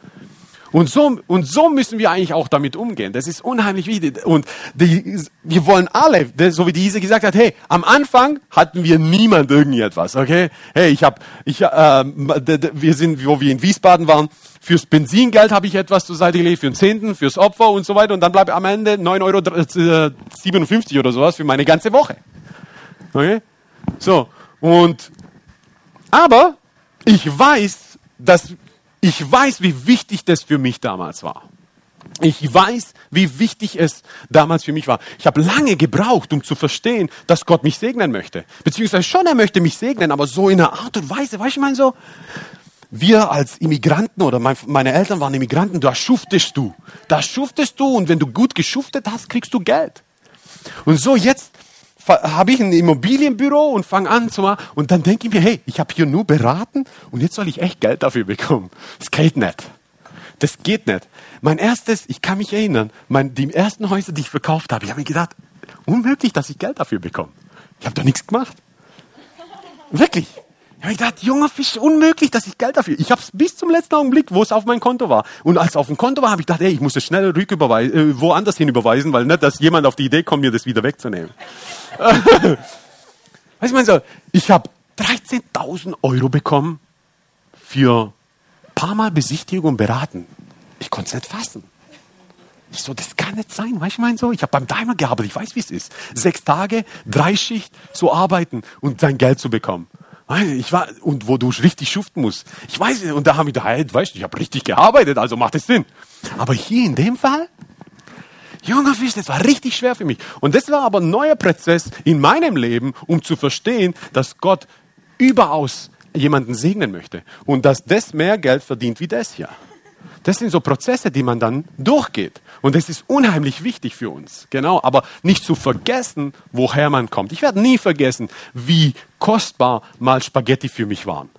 Und so, und so müssen wir eigentlich auch damit umgehen. Das ist unheimlich wichtig. Und die, wir wollen alle, so wie die Ise gesagt hat, hey, am Anfang hatten wir niemand irgendetwas, okay? Hey, ich habe, ich, äh, wir sind, wo wir in Wiesbaden waren, fürs Benzingeld habe ich etwas zur Seite gelegt, für den Zehnten, fürs Opfer und so weiter. Und dann bleibt am Ende neun Euro siebenundfünfzig oder sowas für meine ganze Woche. Okay? So. Und, aber ich weiß, dass Ich weiß, wie wichtig das für mich damals war. Ich weiß, wie wichtig es damals für mich war. Ich habe lange gebraucht, um zu verstehen, dass Gott mich segnen möchte. Beziehungsweise schon, er möchte mich segnen, aber so in einer Art und Weise, weißt du, ich meine so, wir als Immigranten oder mein, meine Eltern waren Immigranten, da schuftest du. Da schuftest du und wenn du gut geschuftet hast, kriegst du Geld. Und so jetzt habe ich ein Immobilienbüro und fange an zu machen. Und dann denke ich mir, hey, ich habe hier nur beraten und jetzt soll ich echt Geld dafür bekommen. Das geht nicht. Das geht nicht. Mein erstes, ich kann mich erinnern, mein, die ersten Häuser, die ich verkauft habe, ich habe mir gedacht, unmöglich, dass ich Geld dafür bekomme. Ich habe doch nichts gemacht. Wirklich. Ich habe gedacht, junger Fisch, unmöglich, dass ich Geld dafür. Ich habe es bis zum letzten Augenblick, wo es auf mein Konto war. Und als es auf dem Konto war, habe ich gedacht, ey, ich muss es schnell rücküberweisen, äh, woanders hin überweisen, weil nicht, dass jemand auf die Idee kommt, mir das wieder wegzunehmen. Weißt du, so, ich habe dreizehntausend Euro bekommen für ein paar Mal Besichtigung und beraten. Ich konnte es nicht fassen. Ich so, das kann nicht sein, weißt du, ich meine so, ich habe beim Daimler gearbeitet, ich weiß, wie es ist. Sechs Tage, Dreischicht zu arbeiten und sein Geld zu bekommen. Ich war, und wo du richtig schuften musst. Ich weiß, und da habe ich gedacht, hey, weißt du, ich habe richtig gearbeitet, also macht es Sinn. Aber hier in dem Fall, junger Fisch, das war richtig schwer für mich. Und das war aber ein neuer Prozess in meinem Leben, um zu verstehen, dass Gott überaus jemanden segnen möchte. Und dass das mehr Geld verdient wie das hier. Das sind so Prozesse, die man dann durchgeht. Und das ist unheimlich wichtig für uns. Genau, aber nicht zu vergessen, woher man kommt. Ich werde nie vergessen, wie kostbar mal Spaghetti für mich waren.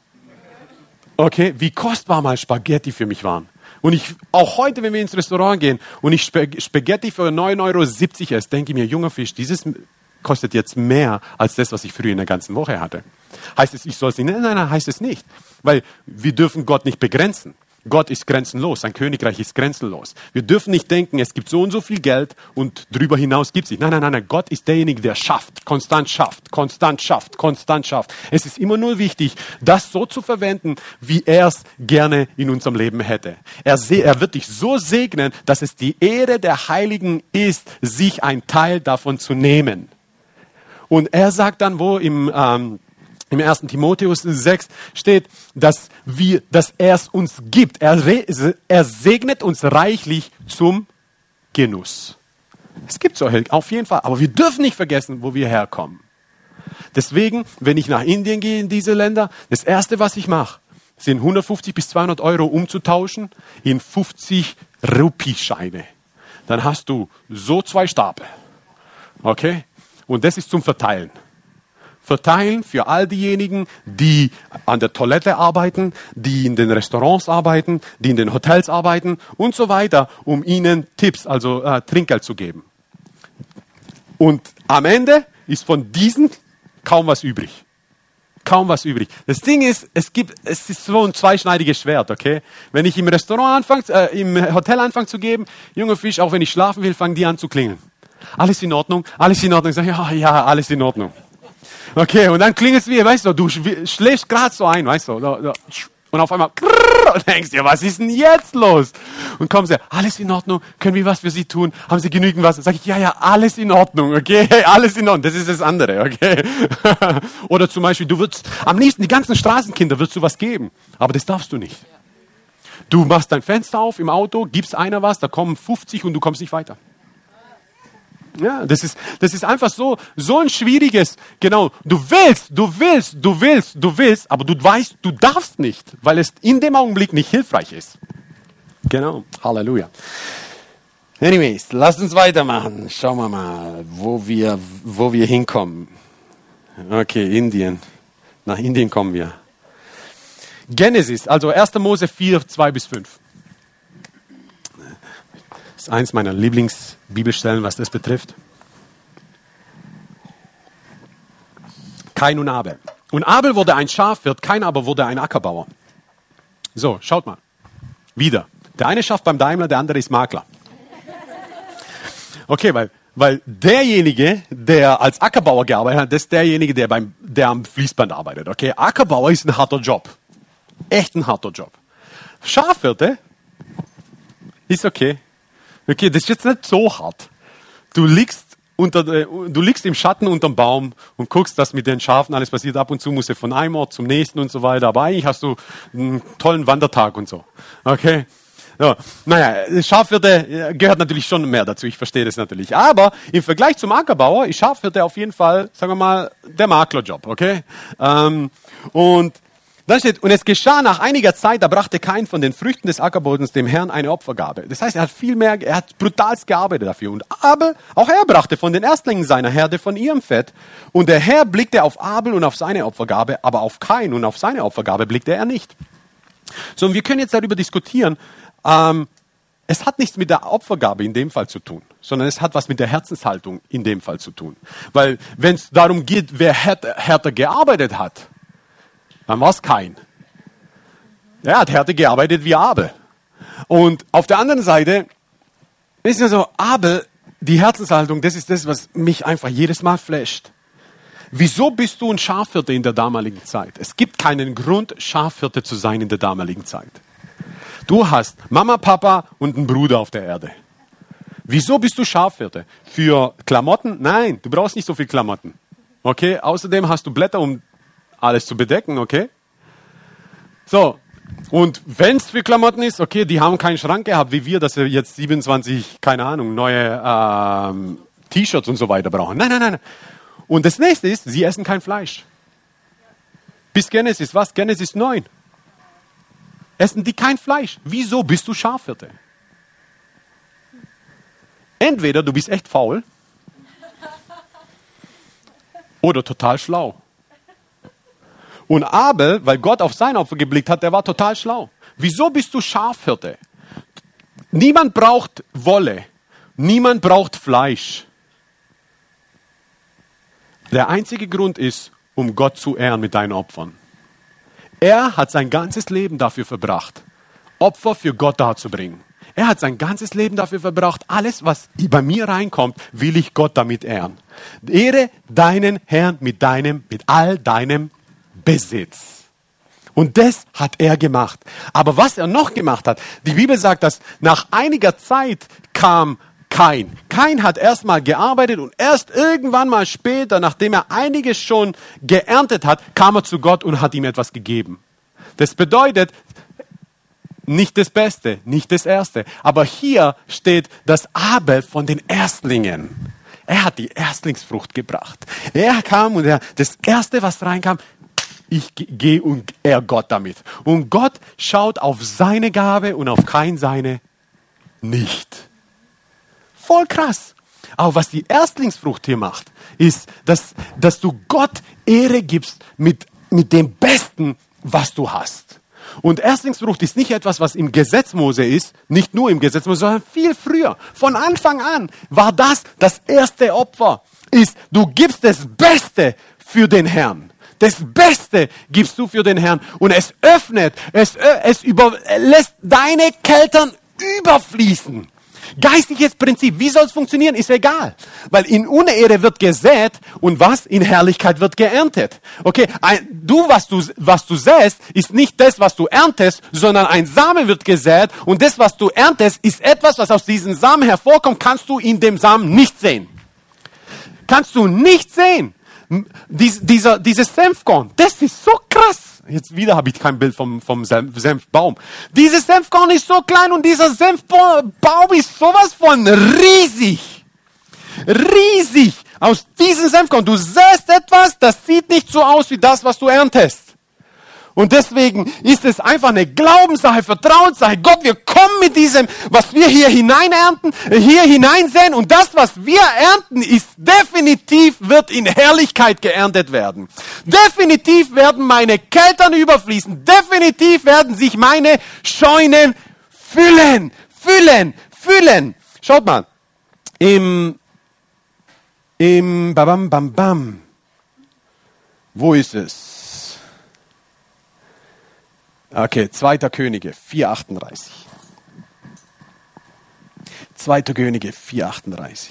Okay, wie kostbar mal Spaghetti für mich waren. Und ich, auch heute, wenn wir ins Restaurant gehen und ich Spaghetti für neun Euro siebzig esse, denke ich mir, junger Fisch, dieses kostet jetzt mehr als das, was ich früher in der ganzen Woche hatte. Heißt es, ich soll es nicht? Nein, nein, nein, heißt es nicht. Weil wir dürfen Gott nicht begrenzen. Gott ist grenzenlos, sein Königreich ist grenzenlos. Wir dürfen nicht denken, es gibt so und so viel Geld und darüber hinaus gibt es nicht. Nein, nein, nein, nein, Gott ist derjenige, der schafft, konstant schafft, konstant schafft, konstant schafft. Es ist immer nur wichtig, das so zu verwenden, wie er es gerne in unserem Leben hätte. Er, er wird dich so segnen, dass es die Ehre der Heiligen ist, sich ein Teil davon zu nehmen. Und er sagt dann, wo im... Ähm, Im ersten Timotheus sechs steht, dass, wir, dass er es uns gibt. Er, er segnet uns reichlich zum Genuss. Es gibt solche, auf jeden Fall. Aber wir dürfen nicht vergessen, wo wir herkommen. Deswegen, wenn ich nach Indien gehe, in diese Länder, das Erste, was ich mache, sind hundertfünfzig bis zweihundert Euro umzutauschen in fünfzig Rupie-Scheine. Dann hast du so zwei Stapel. Okay? Und das ist zum Verteilen. Verteilen für all diejenigen, die an der Toilette arbeiten, die in den Restaurants arbeiten, die in den Hotels arbeiten und so weiter, um ihnen Tipps, also äh, Trinkgeld zu geben. Und am Ende ist von diesen kaum was übrig. Kaum was übrig. Das Ding ist, es gibt, es ist so ein zweischneidiges Schwert, okay? Wenn ich im Restaurant anfange, äh, im Hotel anfange zu geben, junger Fisch, auch wenn ich schlafen will, fangen die an zu klingeln. Alles in Ordnung? Alles in Ordnung? Ich sage, ja, ja, alles in Ordnung. Okay, und dann klingelt es wie, weißt du, du schläfst gerade so ein, weißt du, und auf einmal und denkst dir, was ist denn jetzt los? Und kommen sie, alles in Ordnung, können wir was für Sie tun? Haben Sie genügend was? Sag ich, ja, ja, alles in Ordnung, okay, alles in Ordnung, das ist das andere, okay. Oder zum Beispiel, du würdest, am liebsten, die ganzen Straßenkinder würdest du was geben, aber das darfst du nicht. Du machst dein Fenster auf im Auto, gibst einer was, da kommen fünfzig und du kommst nicht weiter. Ja, das ist, das ist einfach so, so ein schwieriges, genau, du willst, du willst, du willst, du willst, aber du weißt, du darfst nicht, weil es in dem Augenblick nicht hilfreich ist. Genau, Halleluja. Anyways, lasst uns weitermachen. Schauen wir mal, wo wir, wo wir hinkommen. Okay, Indien. Nach Indien kommen wir. Genesis, also erster Mose vier, zwei bis fünf. Das ist eins meiner Lieblingsbibelstellen, was das betrifft. Kain und Abel. Und Abel wurde ein Schafwirt, Kain aber wurde ein Ackerbauer. So, schaut mal. Wieder. Der eine schafft beim Daimler, der andere ist Makler. Okay, weil, weil derjenige, der als Ackerbauer gearbeitet hat, das ist derjenige, der, beim, der am Fließband arbeitet. Okay, Ackerbauer ist ein harter Job. Echt ein harter Job. Schafwirte ist okay. Okay, das ist jetzt nicht so hart. Du liegst, unter, du liegst im Schatten unterm Baum und guckst, dass mit den Schafen alles passiert. Ab und zu musst du von einem Ort zum nächsten und so weiter. Aber eigentlich hast du einen tollen Wandertag und so. Okay. So, naja, Schafwirte gehört natürlich schon mehr dazu, ich verstehe das natürlich. Aber im Vergleich zum Ackerbauer ist Schafwirte auf jeden Fall, sagen wir mal, der Maklerjob, okay? Ähm, und da steht, und es geschah nach einiger Zeit, da brachte Kain von den Früchten des Ackerbodens dem Herrn eine Opfergabe. Das heißt, er hat viel mehr, er hat brutalst gearbeitet dafür. Und Abel, auch er brachte von den Erstlingen seiner Herde von ihrem Fett. Und der Herr blickte auf Abel und auf seine Opfergabe, aber auf Kain und auf seine Opfergabe blickte er nicht. So, und wir können jetzt darüber diskutieren. Ähm, es hat nichts mit der Opfergabe in dem Fall zu tun, sondern es hat was mit der Herzenshaltung in dem Fall zu tun. Weil wenn es darum geht, wer härter, härter gearbeitet hat, dann war es Kain. Er hat härter gearbeitet wie Abel. Und auf der anderen Seite ist ja so, Abel, die Herzenshaltung, das ist das, was mich einfach jedes Mal flasht. Wieso bist du ein Schafhirte in der damaligen Zeit? Es gibt keinen Grund, Schafhirte zu sein in der damaligen Zeit. Du hast Mama, Papa und einen Bruder auf der Erde. Wieso bist du Schafhirte? Für Klamotten? Nein, du brauchst nicht so viel Klamotten. Okay, außerdem hast du Blätter, um alles zu bedecken, okay? So, und wenn es für Klamotten ist, okay, die haben keinen Schrank gehabt, wie wir, dass wir jetzt siebenundzwanzig, keine Ahnung, neue ähm, T-Shirts und so weiter brauchen. Nein, nein, nein. Und das nächste ist, sie essen kein Fleisch. Bis Genesis, was? Genesis neun. Essen die kein Fleisch. Wieso bist du Schafhirte? Entweder du bist echt faul oder total schlau. Und Abel, weil Gott auf sein Opfer geblickt hat, der war total schlau. Wieso bist du Schafhirte? Niemand braucht Wolle. Niemand braucht Fleisch. Der einzige Grund ist, um Gott zu ehren mit deinen Opfern. Er hat sein ganzes Leben dafür verbracht, Opfer für Gott darzubringen. Er hat sein ganzes Leben dafür verbracht, alles, was bei mir reinkommt, will ich Gott damit ehren. Ehre deinen Herrn mit deinem, mit all deinem Besitz. Und das hat er gemacht. Aber was er noch gemacht hat, die Bibel sagt, dass nach einiger Zeit kam Kain. Kain hat erstmal gearbeitet und erst irgendwann mal später, nachdem er einiges schon geerntet hat, kam er zu Gott und hat ihm etwas gegeben. Das bedeutet, nicht das Beste, nicht das Erste. Aber hier steht, dass Abel von den Erstlingen, er hat die Erstlingsfrucht gebracht. Er kam und er, das Erste, was reinkam, ich gehe und ehr Gott damit. Und Gott schaut auf seine Gabe und auf Kain seine nicht. Voll krass. Aber was die Erstlingsfrucht hier macht, ist, dass, dass du Gott Ehre gibst mit, mit dem Besten, was du hast. Und Erstlingsfrucht ist nicht etwas, was im Gesetz Mose ist, nicht nur im Gesetz Mose, sondern viel früher. Von Anfang an war das das erste Opfer. Ist, du gibst das Beste für den Herrn. Das Beste gibst du für den Herrn. Und es öffnet, es, es über, lässt deine Keltern überfließen. Geistliches Prinzip, wie soll es funktionieren, ist egal. Weil in Unehre wird gesät und was? In Herrlichkeit wird geerntet. Okay, ein, du, was du, was du säst, ist nicht das, was du erntest, sondern ein Samen wird gesät und das, was du erntest, ist etwas, was aus diesem Samen hervorkommt, kannst du in dem Samen nicht sehen. Kannst du nicht sehen. Dies, dieser, dieses Senfkorn, das ist so krass. Jetzt wieder habe ich kein Bild vom, vom Senf, Senfbaum. Dieses Senfkorn ist so klein und dieser Senfbaum ist sowas von riesig. Riesig. Aus diesem Senfkorn. Du säst etwas, das sieht nicht so aus wie das, was du erntest. Und deswegen ist es einfach eine Glaubenssache, Vertrauenssache. Gott, wir kommen mit diesem, was wir hier hinein ernten, hier hineinsehen. Und das, was wir ernten, ist definitiv, wird in Herrlichkeit geerntet werden. Definitiv werden meine Keltern überfließen. Definitiv werden sich meine Scheunen füllen, füllen, füllen. Schaut mal. Im, im, bam, bam, bam. Wo ist es? Okay, zweiter Könige, vier achtunddreißig. zweiter Könige, vier achtunddreißig.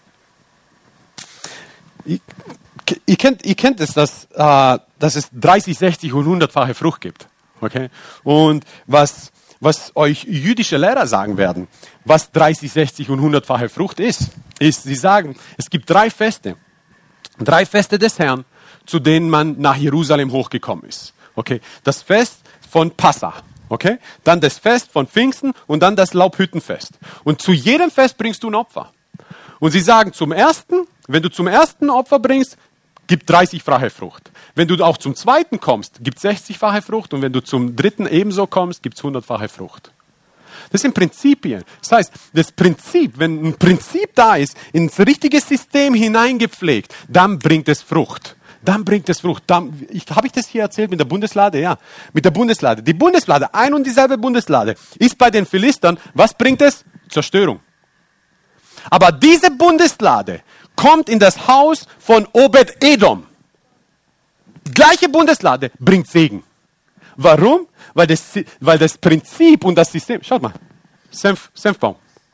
Ihr, ihr, kennt, ihr kennt es, dass, äh, dass es dreißig, sechzig und hundertfache Frucht gibt. Okay? Und was, was euch jüdische Lehrer sagen werden, was dreißig, sechzig und hundertfache Frucht ist, ist, sie sagen, es gibt drei Feste. Drei Feste des Herrn, zu denen man nach Jerusalem hochgekommen ist. Okay? Das Fest von Passa, okay? Dann das Fest von Pfingsten und dann das Laubhüttenfest. Und zu jedem Fest bringst du ein Opfer. Und sie sagen zum ersten, wenn du zum ersten Opfer bringst, gibt dreißigfache Frucht. Wenn du auch zum zweiten kommst, gibt sechzigfache Frucht. Und wenn du zum dritten ebenso kommst, gibt es hundertfache Frucht. Das sind Prinzipien. Das heißt, das Prinzip, wenn ein Prinzip da ist, ins richtige System hineingepflegt, dann bringt es Frucht. Dann bringt es Frucht. Dann, ich, habe ich das hier erzählt mit der Bundeslade? Ja, mit der Bundeslade. Die Bundeslade, ein und dieselbe Bundeslade, ist bei den Philistern, was bringt es? Zerstörung. Aber diese Bundeslade kommt in das Haus von Obed-Edom. Die gleiche Bundeslade bringt Segen. Warum? Weil das, weil das Prinzip und das System, schaut mal, Senf, Senfbaum.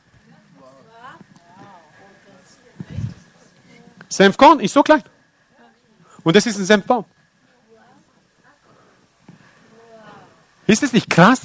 Senfkorn ist so klein. Und das ist ein Senfbaum. Ist das nicht krass?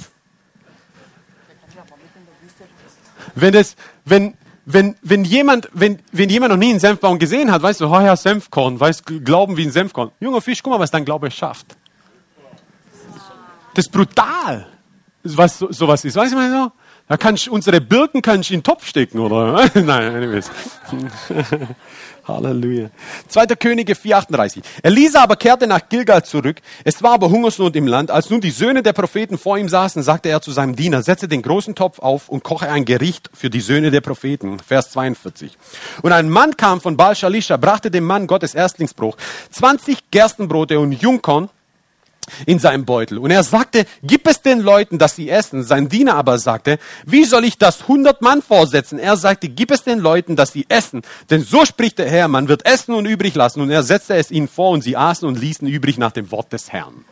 Wenn, das, wenn, wenn, wenn, jemand, wenn, wenn jemand noch nie einen Senfbaum gesehen hat, weißt du, oh ja, Senfkorn, weißt du, Glauben wie ein Senfkorn. Junger Fisch, guck mal, was dein Glaube schafft. Das ist brutal, was so, sowas ist. Weißt du, so? Da kannst unsere Birken kannst in den Topf stecken, oder? Nein, anyways. Halleluja. zweiter Könige vier achtunddreißig. Elisa aber kehrte nach Gilgal zurück. Es war aber Hungersnot im Land. Als nun die Söhne der Propheten vor ihm saßen, sagte er zu seinem Diener, setze den großen Topf auf und koche ein Gericht für die Söhne der Propheten. Vers zweiundvierzig. Und ein Mann kam von Baal Shalisha, brachte dem Mann Gottes Erstlingsbruch, zwanzig Gerstenbrote und Jungkorn in seinem Beutel. Und er sagte, gib es den Leuten, dass sie essen. Sein Diener aber sagte, wie soll ich das hundert Mann vorsetzen? Er sagte, gib es den Leuten, dass sie essen. Denn so spricht der Herr, man wird essen und übrig lassen. Und er setzte es ihnen vor und sie aßen und ließen übrig nach dem Wort des Herrn.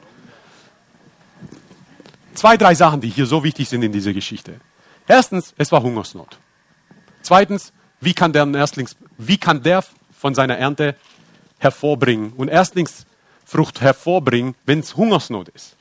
Zwei, drei Sachen, die hier so wichtig sind in dieser Geschichte. Erstens, es war Hungersnot. Zweitens, wie kann der Erstlings, wie kann der von seiner Ernte hervorbringen? Und Erstlingsfrucht hervorbringen, wenn es Hungersnot ist.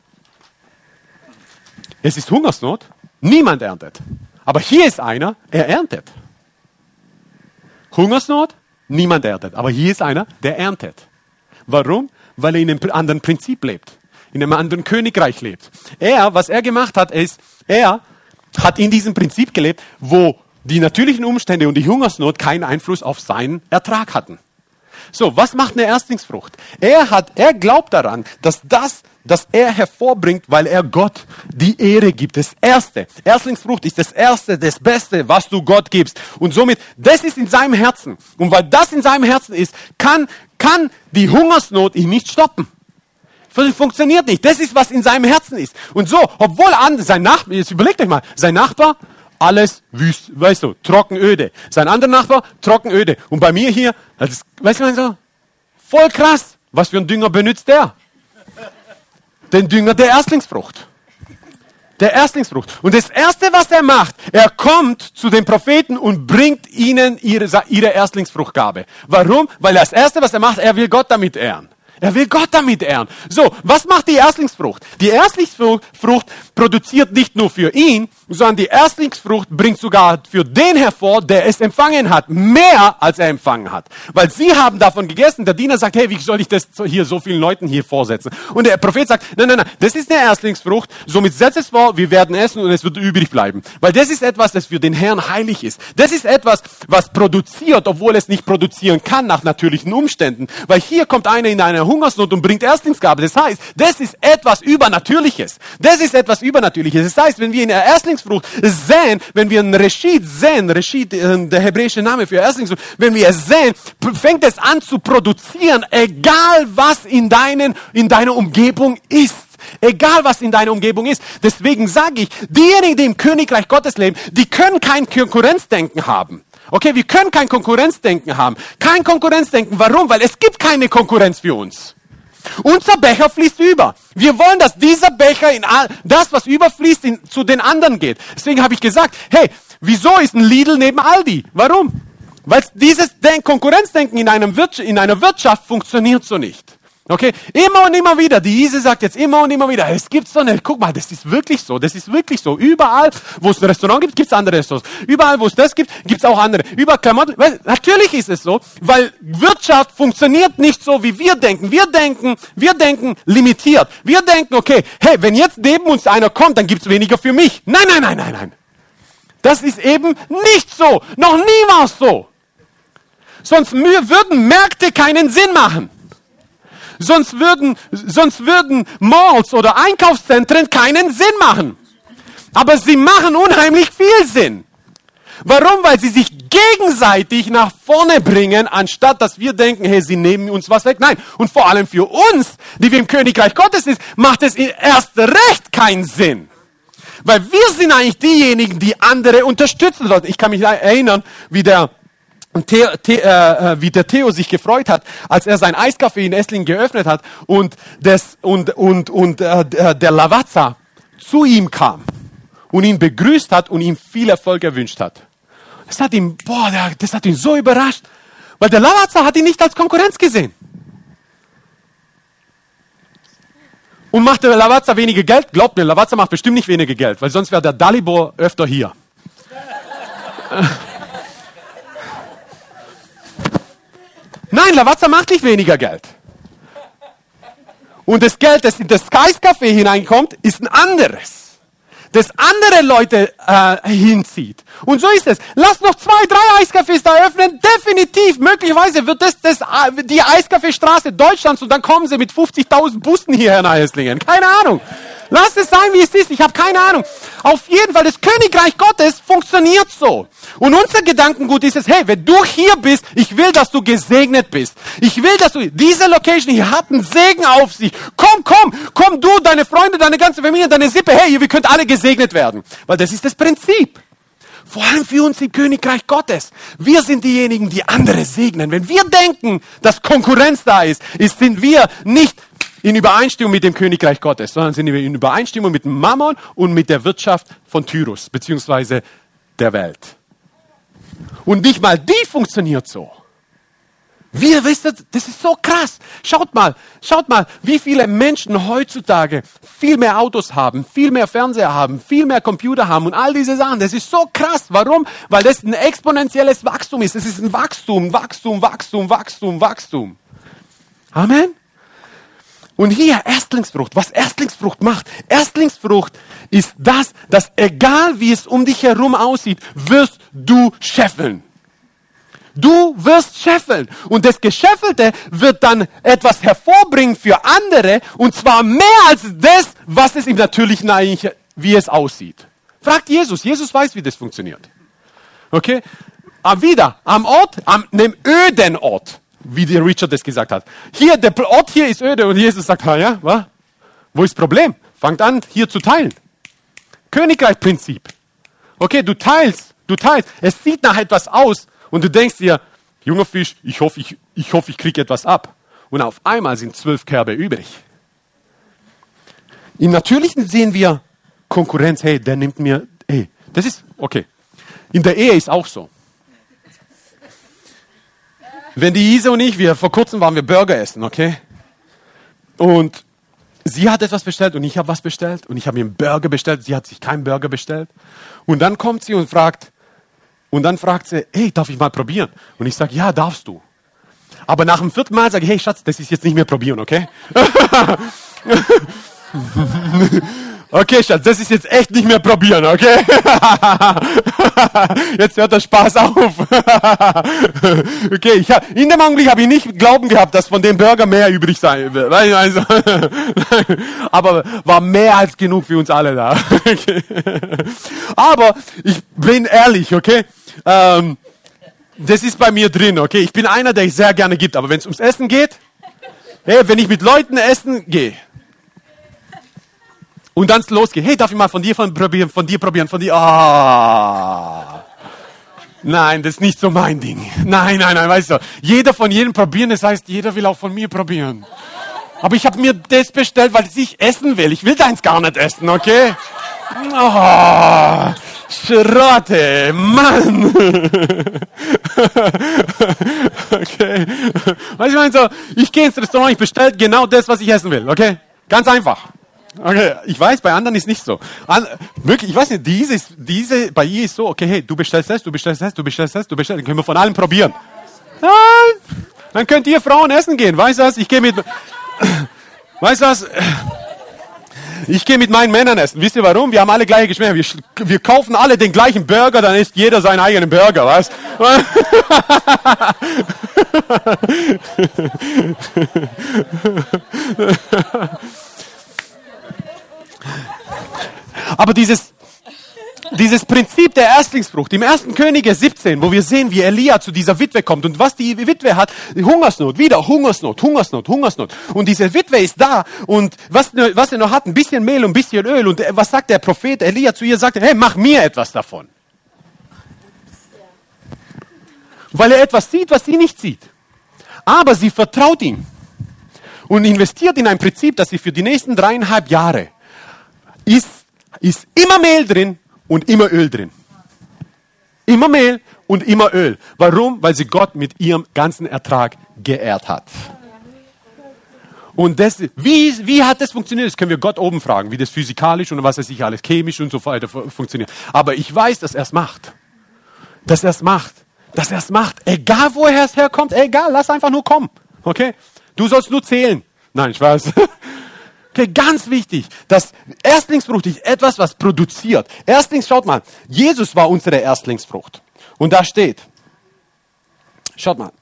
Es ist Hungersnot, niemand erntet. Aber hier ist einer, er erntet. Hungersnot, niemand erntet. Aber hier ist einer, der erntet. Warum? Weil er in einem anderen Prinzip lebt. In einem anderen Königreich lebt. Er, was er gemacht hat, ist, er hat in diesem Prinzip gelebt, wo die natürlichen Umstände und die Hungersnot keinen Einfluss auf seinen Ertrag hatten. So, was macht eine Erstlingsfrucht? Er hat, er glaubt daran, dass das, das er hervorbringt, weil er Gott die Ehre gibt. Das Erste. Erstlingsfrucht ist das Erste, das Beste, was du Gott gibst. Und somit, das ist in seinem Herzen. Und weil das in seinem Herzen ist, kann, kann die Hungersnot ihn nicht stoppen. Das funktioniert nicht. Das ist, was in seinem Herzen ist. Und so, obwohl an, sein Nachbar, jetzt überlegt euch mal, sein Nachbar, alles wüst, weißt du, trockenöde. Sein anderer Nachbar, trockenöde. Und bei mir hier, das ist, weißt du, so, voll krass. Was für einen Dünger benutzt der? Den Dünger der Erstlingsfrucht. Der Erstlingsfrucht. Und das Erste, was er macht, er kommt zu den Propheten und bringt ihnen ihre, ihre Erstlingsfruchtgabe. Warum? Weil das Erste, was er macht, er will Gott damit ehren. Er will Gott damit ehren. So, was macht die Erstlingsfrucht? Die Erstlingsfrucht produziert nicht nur für ihn, sondern die Erstlingsfrucht bringt sogar für den hervor, der es empfangen hat, mehr als er empfangen hat. Weil sie haben davon gegessen. Der Diener sagt, hey, wie soll ich das hier so vielen Leuten hier vorsetzen? Und der Prophet sagt, nein, nein, nein, das ist eine Erstlingsfrucht, somit setzt es vor, wir werden essen und es wird übrig bleiben. Weil das ist etwas, das für den Herrn heilig ist. Das ist etwas, was produziert, obwohl es nicht produzieren kann nach natürlichen Umständen. Weil hier kommt einer in eine Hungersnot und bringt Erstlingsgabe. Das heißt, das ist etwas Übernatürliches. Das ist etwas Übernatürliches. Das heißt, wenn wir in der Erstlingsfrucht säen, wenn wir ein Reschid säen, Reschid, äh, der hebräische Name für Erstlingsfrucht, wenn wir es säen, fängt es an zu produzieren, egal was in, deinen, in deiner Umgebung ist. Egal, was in deiner Umgebung ist. Deswegen sage ich, diejenigen, die im Königreich Gottes leben, die können kein Konkurrenzdenken haben. Okay, wir können kein Konkurrenzdenken haben. Kein Konkurrenzdenken. Warum? Weil es gibt keine Konkurrenz für uns. Unser Becher fließt über. Wir wollen, dass dieser Becher in all, das, was überfließt, in, zu den anderen geht. Deswegen habe ich gesagt, hey, wieso ist ein Lidl neben Aldi? Warum? Weil dieses Den- Konkurrenzdenken in, einem Wir- in einer Wirtschaft funktioniert so nicht. Okay, immer und immer wieder, die Ise sagt jetzt immer und immer wieder, es gibt so eine, guck mal, das ist wirklich so, das ist wirklich so. Überall, wo es ein Restaurant gibt, gibt es andere Restaurants. Überall, wo es das gibt, gibt es auch andere. Über Klamotten, weil, natürlich ist es so, weil Wirtschaft funktioniert nicht so, wie wir denken. Wir denken, wir denken limitiert. Wir denken, okay, hey, wenn jetzt neben uns einer kommt, dann gibt es weniger für mich. Nein, nein, nein, nein, nein. Das ist eben nicht so. Noch nie war es so. Sonst würden Märkte keinen Sinn machen. Sonst würden, sonst würden Malls oder Einkaufszentren keinen Sinn machen. Aber sie machen unheimlich viel Sinn. Warum? Weil sie sich gegenseitig nach vorne bringen, anstatt dass wir denken, hey, sie nehmen uns was weg. Nein, und vor allem für uns, die wir im Königreich Gottes sind, macht es erst recht keinen Sinn. Weil wir sind eigentlich diejenigen, die andere unterstützen sollten. Ich kann mich erinnern, wie der Theo, The, äh, wie der Theo sich gefreut hat, als er sein Eiscafé in Esslingen geöffnet hat und, das, und, und, und äh, der Lavazza zu ihm kam und ihn begrüßt hat und ihm viel Erfolg gewünscht hat. Das hat ihn, boah, das hat ihn so überrascht, weil der Lavazza hat ihn nicht als Konkurrenz gesehen. Und macht der Lavazza weniger Geld? Glaubt mir, Lavazza macht bestimmt nicht weniger Geld, weil sonst wäre der Dalibor öfter hier. Nein, Lavazza macht nicht weniger Geld. Und das Geld, das in das Eiscafé hineinkommt, ist ein anderes. Das andere Leute äh, hinzieht. Und so ist es. Lass noch zwei, drei Eiscafés da öffnen. Definitiv, möglicherweise wird das, das die Eiscafé-Straße Deutschlands und dann kommen sie mit fünfzigtausend Bussen hierher nach Esslingen. Keine Ahnung. Lass es sein, wie es ist. Ich habe keine Ahnung. Auf jeden Fall, das Königreich Gottes funktioniert so. Und unser Gedankengut ist es, hey, wenn du hier bist, ich will, dass du gesegnet bist. Ich will, dass du, diese Location hier hat einen Segen auf sich. Komm, komm, komm du, deine Freunde, deine ganze Familie, deine Sippe, hey, wir könnt alle gesegnet werden. Weil das ist das Prinzip. Vor allem für uns im Königreich Gottes. Wir sind diejenigen, die andere segnen. Wenn wir denken, dass Konkurrenz da ist, ist sind wir nicht in Übereinstimmung mit dem Königreich Gottes, sondern sind wir in Übereinstimmung mit dem Mammon und mit der Wirtschaft von Tyrus, beziehungsweise der Welt. Und nicht mal die funktioniert so. Wir wissen, das ist so krass. Schaut mal, schaut mal, wie viele Menschen heutzutage viel mehr Autos haben, viel mehr Fernseher haben, viel mehr Computer haben und all diese Sachen. Das ist so krass. Warum? Weil das ein exponentielles Wachstum ist. Es ist ein Wachstum, Wachstum, Wachstum, Wachstum, Wachstum. Amen. Und hier Erstlingsfrucht. Was Erstlingsfrucht macht? Erstlingsfrucht ist das, dass egal wie es um dich herum aussieht, wirst du scheffeln. Du wirst scheffeln. Und das Gescheffelte wird dann etwas hervorbringen für andere. Und zwar mehr als das, was es im Natürlichen eigentlich, wie es aussieht. Fragt Jesus. Jesus weiß, wie das funktioniert. Okay? Aber wieder, am Ort, am einem öden Ort. Wie der Richard das gesagt hat. Hier, der Ort hier ist öde und Jesus sagt, ja, was? Wo ist das Problem? Fangt an, hier zu teilen. Königreichprinzip. Okay, du teilst, du teilst. Es sieht nach etwas aus und du denkst dir, junger Fisch, ich hoffe, ich, ich, hoffe, ich kriege etwas ab. Und auf einmal sind zwölf Körbe übrig. Im Natürlichen sehen wir Konkurrenz, hey, der nimmt mir, hey, das ist, okay. In der Ehe ist auch so. Wenn die Ise und ich, wir vor kurzem waren wir Burger essen, okay? Und sie hat etwas bestellt und ich habe was bestellt und ich habe mir einen Burger bestellt. Sie hat sich keinen Burger bestellt. Und dann kommt sie und fragt, und dann fragt sie, hey, darf ich mal probieren? Und ich sage, ja, darfst du. Aber nach dem vierten Mal sage ich, hey Schatz, das ist jetzt nicht mehr probieren, okay? Okay, Schatz, das ist jetzt echt nicht mehr probieren, okay? Jetzt hört der Spaß auf. Okay, ich hab, in dem Augenblick habe ich nicht Glauben gehabt, dass von dem Burger mehr übrig sein wird. Also, aber war mehr als genug für uns alle da. Okay. Aber ich bin ehrlich, okay? Ähm, das ist bei mir drin, okay? Ich bin einer, der ich sehr gerne gibt, aber wenn es ums Essen geht, hey, wenn ich mit Leuten essen gehe, und dann losgeht, hey, darf ich mal von dir von, probieren, von dir probieren, von dir, ah. Nein, das ist nicht so mein Ding. Nein, nein, nein, weißt du, jeder von jedem probieren, das heißt, jeder will auch von mir probieren. Aber ich habe mir das bestellt, weil ich essen will. Ich will deins gar nicht essen, okay? Oh, Schrotte, Mann. Okay. Weißt du, ich meine so, ich gehe ins Restaurant, ich bestelle genau das, was ich essen will, okay? Ganz einfach. Okay, ich weiß, bei anderen ist nicht so. An, wirklich, ich weiß nicht, diese, diese, bei ihr ist so, okay, hey, du bestellst das, du bestellst das, du bestellst das, du bestellst das, dann können wir von allem probieren. Nein, dann könnt ihr Frauen essen gehen, weißt du was, ich gehe mit, weißt du was, ich gehe mit meinen Männern essen, wisst ihr warum? Wir haben alle gleiche Geschmäcker, wir, wir kaufen alle den gleichen Burger, dann isst jeder seinen eigenen Burger, weißt Aber dieses, dieses Prinzip der Erstlingsfrucht, im ersten Könige siebzehn, wo wir sehen, wie Elia zu dieser Witwe kommt und was die Witwe hat, Hungersnot, wieder Hungersnot, Hungersnot, Hungersnot. Und diese Witwe ist da und was, was er noch hat, ein bisschen Mehl und ein bisschen Öl. Und was sagt der Prophet Elia zu ihr? Sagt er, hey, mach mir etwas davon. Weil er etwas sieht, was sie nicht sieht. Aber sie vertraut ihm und investiert in ein Prinzip, das sie für die nächsten dreieinhalb Jahre ist, ist immer Mehl drin und immer Öl drin. Immer Mehl und immer Öl. Warum? Weil sie Gott mit ihrem ganzen Ertrag geehrt hat. Und das, wie, wie hat das funktioniert? Das können wir Gott oben fragen, wie das physikalisch und was weiß ich alles, chemisch und so weiter funktioniert. Aber ich weiß, dass er es macht. Dass er es macht. Dass er es macht. Egal, woher es herkommt, egal, lass einfach nur kommen. Okay? Du sollst nur zählen. Nein, ich weiß. Okay, ganz wichtig, dass Erstlingsfrucht ist etwas, was produziert. Erstlings, schaut mal, Jesus war unsere Erstlingsfrucht. Und da steht, schaut mal,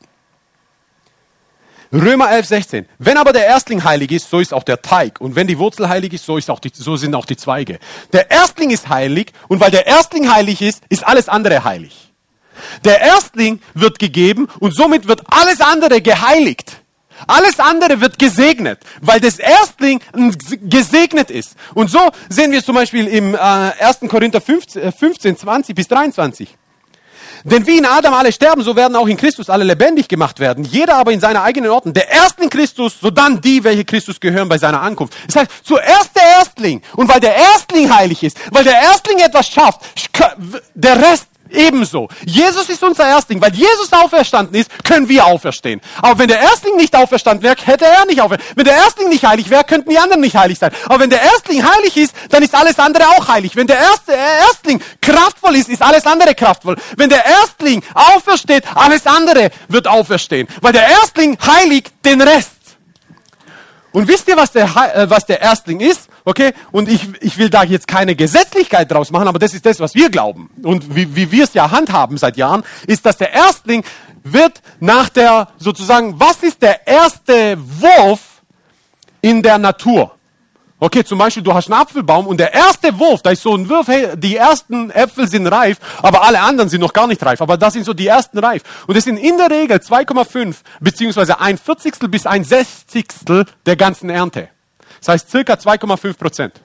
Römer elf, sechzehn. Wenn aber der Erstling heilig ist, so ist auch der Teig. Und wenn die Wurzel heilig ist, so, ist auch die, so sind auch die Zweige. Der Erstling ist heilig und weil der Erstling heilig ist, ist alles andere heilig. Der Erstling wird gegeben und somit wird alles andere geheiligt. Alles andere wird gesegnet, weil das Erstling gesegnet ist. Und so sehen wir es zum Beispiel im äh, ersten Korinther fünfzehn, zwanzig bis dreiundzwanzig. Denn wie in Adam alle sterben, so werden auch in Christus alle lebendig gemacht werden. Jeder aber in seiner eigenen Ordnung. Der Erstling Christus, sodann die, welche Christus gehören bei seiner Ankunft. Das heißt, zuerst der Erstling. Und weil der Erstling heilig ist, weil der Erstling etwas schafft, der Rest ebenso. Jesus ist unser Erstling. Weil Jesus auferstanden ist, können wir auferstehen. Aber wenn der Erstling nicht auferstanden wäre, hätte er nicht auferstanden. Wenn der Erstling nicht heilig wäre, könnten die anderen nicht heilig sein. Aber wenn der Erstling heilig ist, dann ist alles andere auch heilig. Wenn der erste Erstling kraftvoll ist, ist alles andere kraftvoll. Wenn der Erstling aufersteht, alles andere wird auferstehen. Weil der Erstling heiligt den Rest. Und wisst ihr, was der, äh, was der Erstling ist? Okay? Und ich, ich will da jetzt keine Gesetzlichkeit draus machen, aber das ist das, was wir glauben. Und wie, wie wir es ja handhaben seit Jahren, ist, dass der Erstling wird nach der, sozusagen, was ist der erste Wurf in der Natur? Okay, zum Beispiel, du hast einen Apfelbaum und der erste Wurf, da ist so ein Wurf, hey, die ersten Äpfel sind reif, aber alle anderen sind noch gar nicht reif, aber das sind so die ersten reif. Und das sind in der Regel zwei Komma fünf beziehungsweise ein Vierzigstel bis ein Sechzigstel der ganzen Ernte. Das heißt circa zwei Komma fünf Prozent.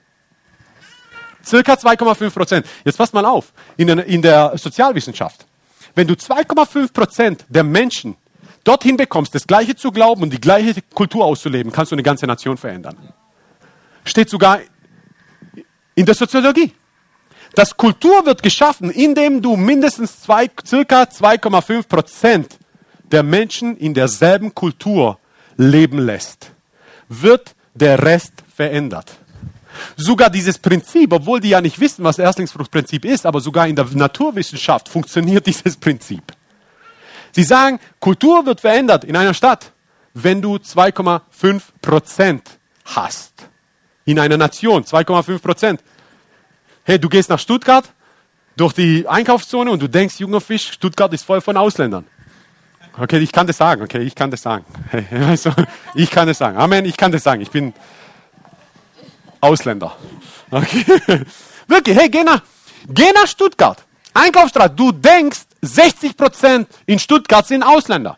Circa zwei Komma fünf Prozent. Jetzt passt mal auf, in der, in der Sozialwissenschaft. Wenn du zwei Komma fünf Prozent der Menschen dorthin bekommst, das Gleiche zu glauben und die gleiche Kultur auszuleben, kannst du eine ganze Nation verändern. Steht sogar in der Soziologie. Das Kultur wird geschaffen, indem du mindestens zwei, circa zwei Komma fünf Prozent der Menschen in derselben Kultur leben lässt. Wird der Rest verändert. Sogar dieses Prinzip, obwohl die ja nicht wissen, was Erstlingsfruchtprinzip ist, aber sogar in der Naturwissenschaft funktioniert dieses Prinzip. Sie sagen, Kultur wird verändert in einer Stadt, wenn du zwei Komma fünf Prozent hast. In einer Nation, zwei Komma fünf Prozent. Hey, du gehst nach Stuttgart durch die Einkaufszone und du denkst, junger Fisch, Stuttgart ist voll von Ausländern. Okay, ich kann das sagen, okay, ich kann das sagen. Hey, also, ich kann das sagen. Amen, ich kann das sagen. Ich bin Ausländer. Okay. Wirklich, hey, geh nach, geh nach Stuttgart. Einkaufsstraße, du denkst, sechzig Prozent in Stuttgart sind Ausländer.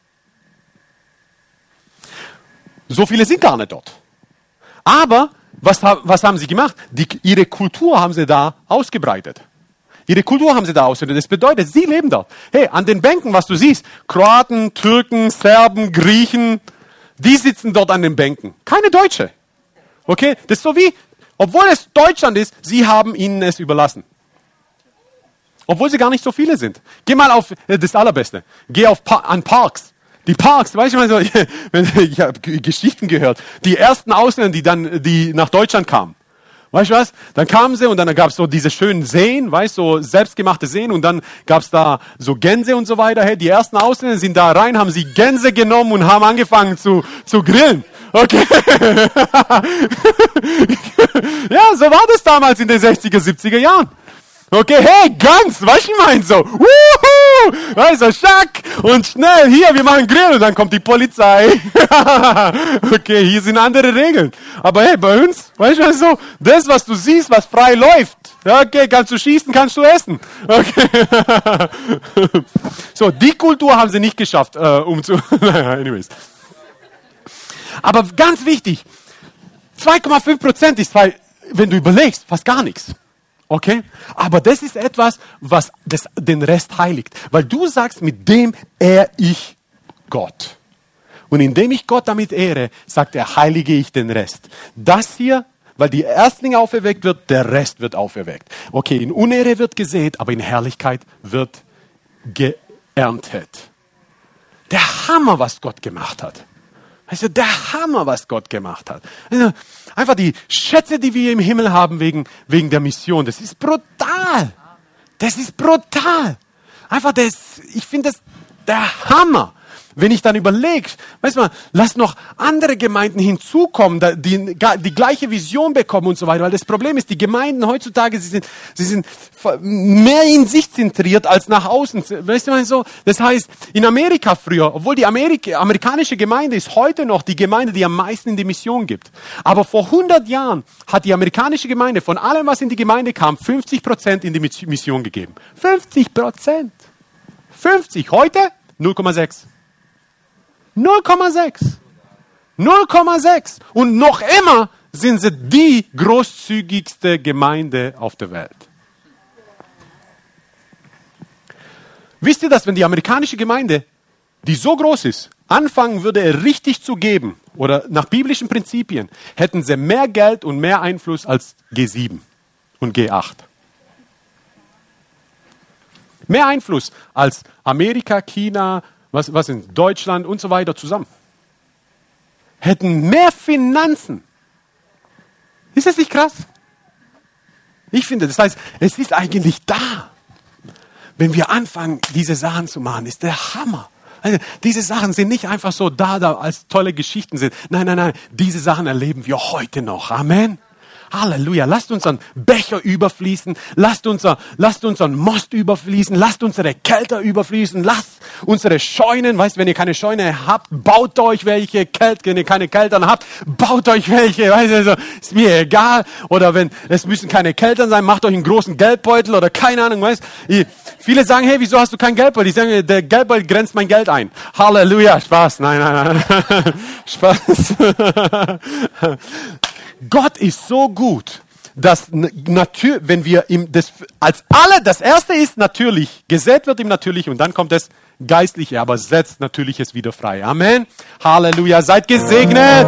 So viele sind gar nicht dort. Aber, was, was haben sie gemacht? Die, ihre Kultur haben sie da ausgebreitet. Ihre Kultur haben sie da ausgebreitet. Das bedeutet, sie leben dort. Hey, an den Bänken, was du siehst, Kroaten, Türken, Serben, Griechen, die sitzen dort an den Bänken. Keine Deutsche. Okay, das ist so wie, obwohl es Deutschland ist, sie haben ihnen es überlassen. Obwohl sie gar nicht so viele sind. Geh mal auf, das Allerbeste, geh auf, an Parks. Die Parks, weißt du mal so, ich habe Geschichten gehört, die ersten Ausländer, die dann, die nach Deutschland kamen. Weißt du was? Dann kamen sie und dann gab es so diese schönen Seen, weißt du, so selbstgemachte Seen und dann gab es da so Gänse und so weiter. Hey, die ersten Ausländer sind da rein, haben sie Gänse genommen und haben angefangen zu, zu grillen. Okay. Ja, so war das damals in den sechziger, siebziger Jahren. Okay, hey, Gans, weißt du, ich mein so, wuhu, weißt du, Schack, und schnell, hier, wir machen Grill, und dann kommt die Polizei. Okay, hier sind andere Regeln. Aber hey, bei uns, weißt du, so, das, was du siehst, was frei läuft, okay, kannst du schießen, kannst du essen. Okay. So, die Kultur haben sie nicht geschafft, äh, um zu, anyways. Aber ganz wichtig, zwei Komma fünf Prozent ist, weil, wenn du überlegst, fast gar nichts. Okay? Aber das ist etwas, was das, den Rest heiligt. Weil du sagst, mit dem ehre ich Gott. Und indem ich Gott damit ehre, sagt er, heilige ich den Rest. Das hier, weil die Erstlinge auferweckt wird, der Rest wird auferweckt. Okay, in Unehre wird gesät, aber in Herrlichkeit wird geerntet. Der Hammer, was Gott gemacht hat. Also der Hammer, was Gott gemacht hat. Also einfach die Schätze, die wir im Himmel haben wegen, wegen der Mission, das ist brutal. Das ist brutal. Einfach das, ich finde das der Hammer. Wenn ich dann überlege, weißt du, lass noch andere Gemeinden hinzukommen, die die gleiche Vision bekommen und so weiter. Weil das Problem ist, die Gemeinden heutzutage, sie sind, sie sind mehr in sich zentriert als nach außen. Weißt du, so? Das heißt, in Amerika früher, obwohl die Amerika, amerikanische Gemeinde ist heute noch die Gemeinde, die am meisten in die Mission gibt. Aber vor hundert Jahren hat die amerikanische Gemeinde von allem, was in die Gemeinde kam, fünfzig Prozent in die Mission gegeben. fünfzig Prozent. fünfzig. Heute null Komma sechs. null Komma sechs. null Komma sechs. Und noch immer sind sie die großzügigste Gemeinde auf der Welt. Wisst ihr, dass wenn die amerikanische Gemeinde, die so groß ist, anfangen würde, richtig zu geben, oder nach biblischen Prinzipien, hätten sie mehr Geld und mehr Einfluss als G sieben und G acht. Mehr Einfluss als Amerika, China, Was, was in Deutschland und so weiter zusammen. Hätten mehr Finanzen. Ist das nicht krass? Ich finde, das heißt, es ist eigentlich da. Wenn wir anfangen, diese Sachen zu machen, ist der Hammer. Also, diese Sachen sind nicht einfach so da, da als tolle Geschichten sind. Nein, nein, nein, diese Sachen erleben wir heute noch. Amen. Halleluja. Lasst unseren Becher überfließen. Lasst, unser, lasst unseren Most überfließen. Lasst unsere Kälter überfließen. Lasst unsere Scheunen. Weißt, wenn ihr keine Scheune habt, baut euch welche. Kält, wenn ihr keine Keltern habt, baut euch welche. Weißt du, also, ist mir egal. Oder wenn, es müssen keine Keltern sein, macht euch einen großen Geldbeutel oder keine Ahnung, weißt. Ich, viele sagen, hey, wieso hast du keinen Geldbeutel? Ich sage, der Geldbeutel grenzt mein Geld ein. Halleluja. Spaß. Nein, nein, nein. Spaß. Gott ist so gut, dass natür- wenn wir ihm das als alle, das erste ist natürlich, gesät wird ihm natürlich und dann kommt das Geistliche, aber setzt Natürliches wieder frei. Amen. Halleluja. Seid gesegnet.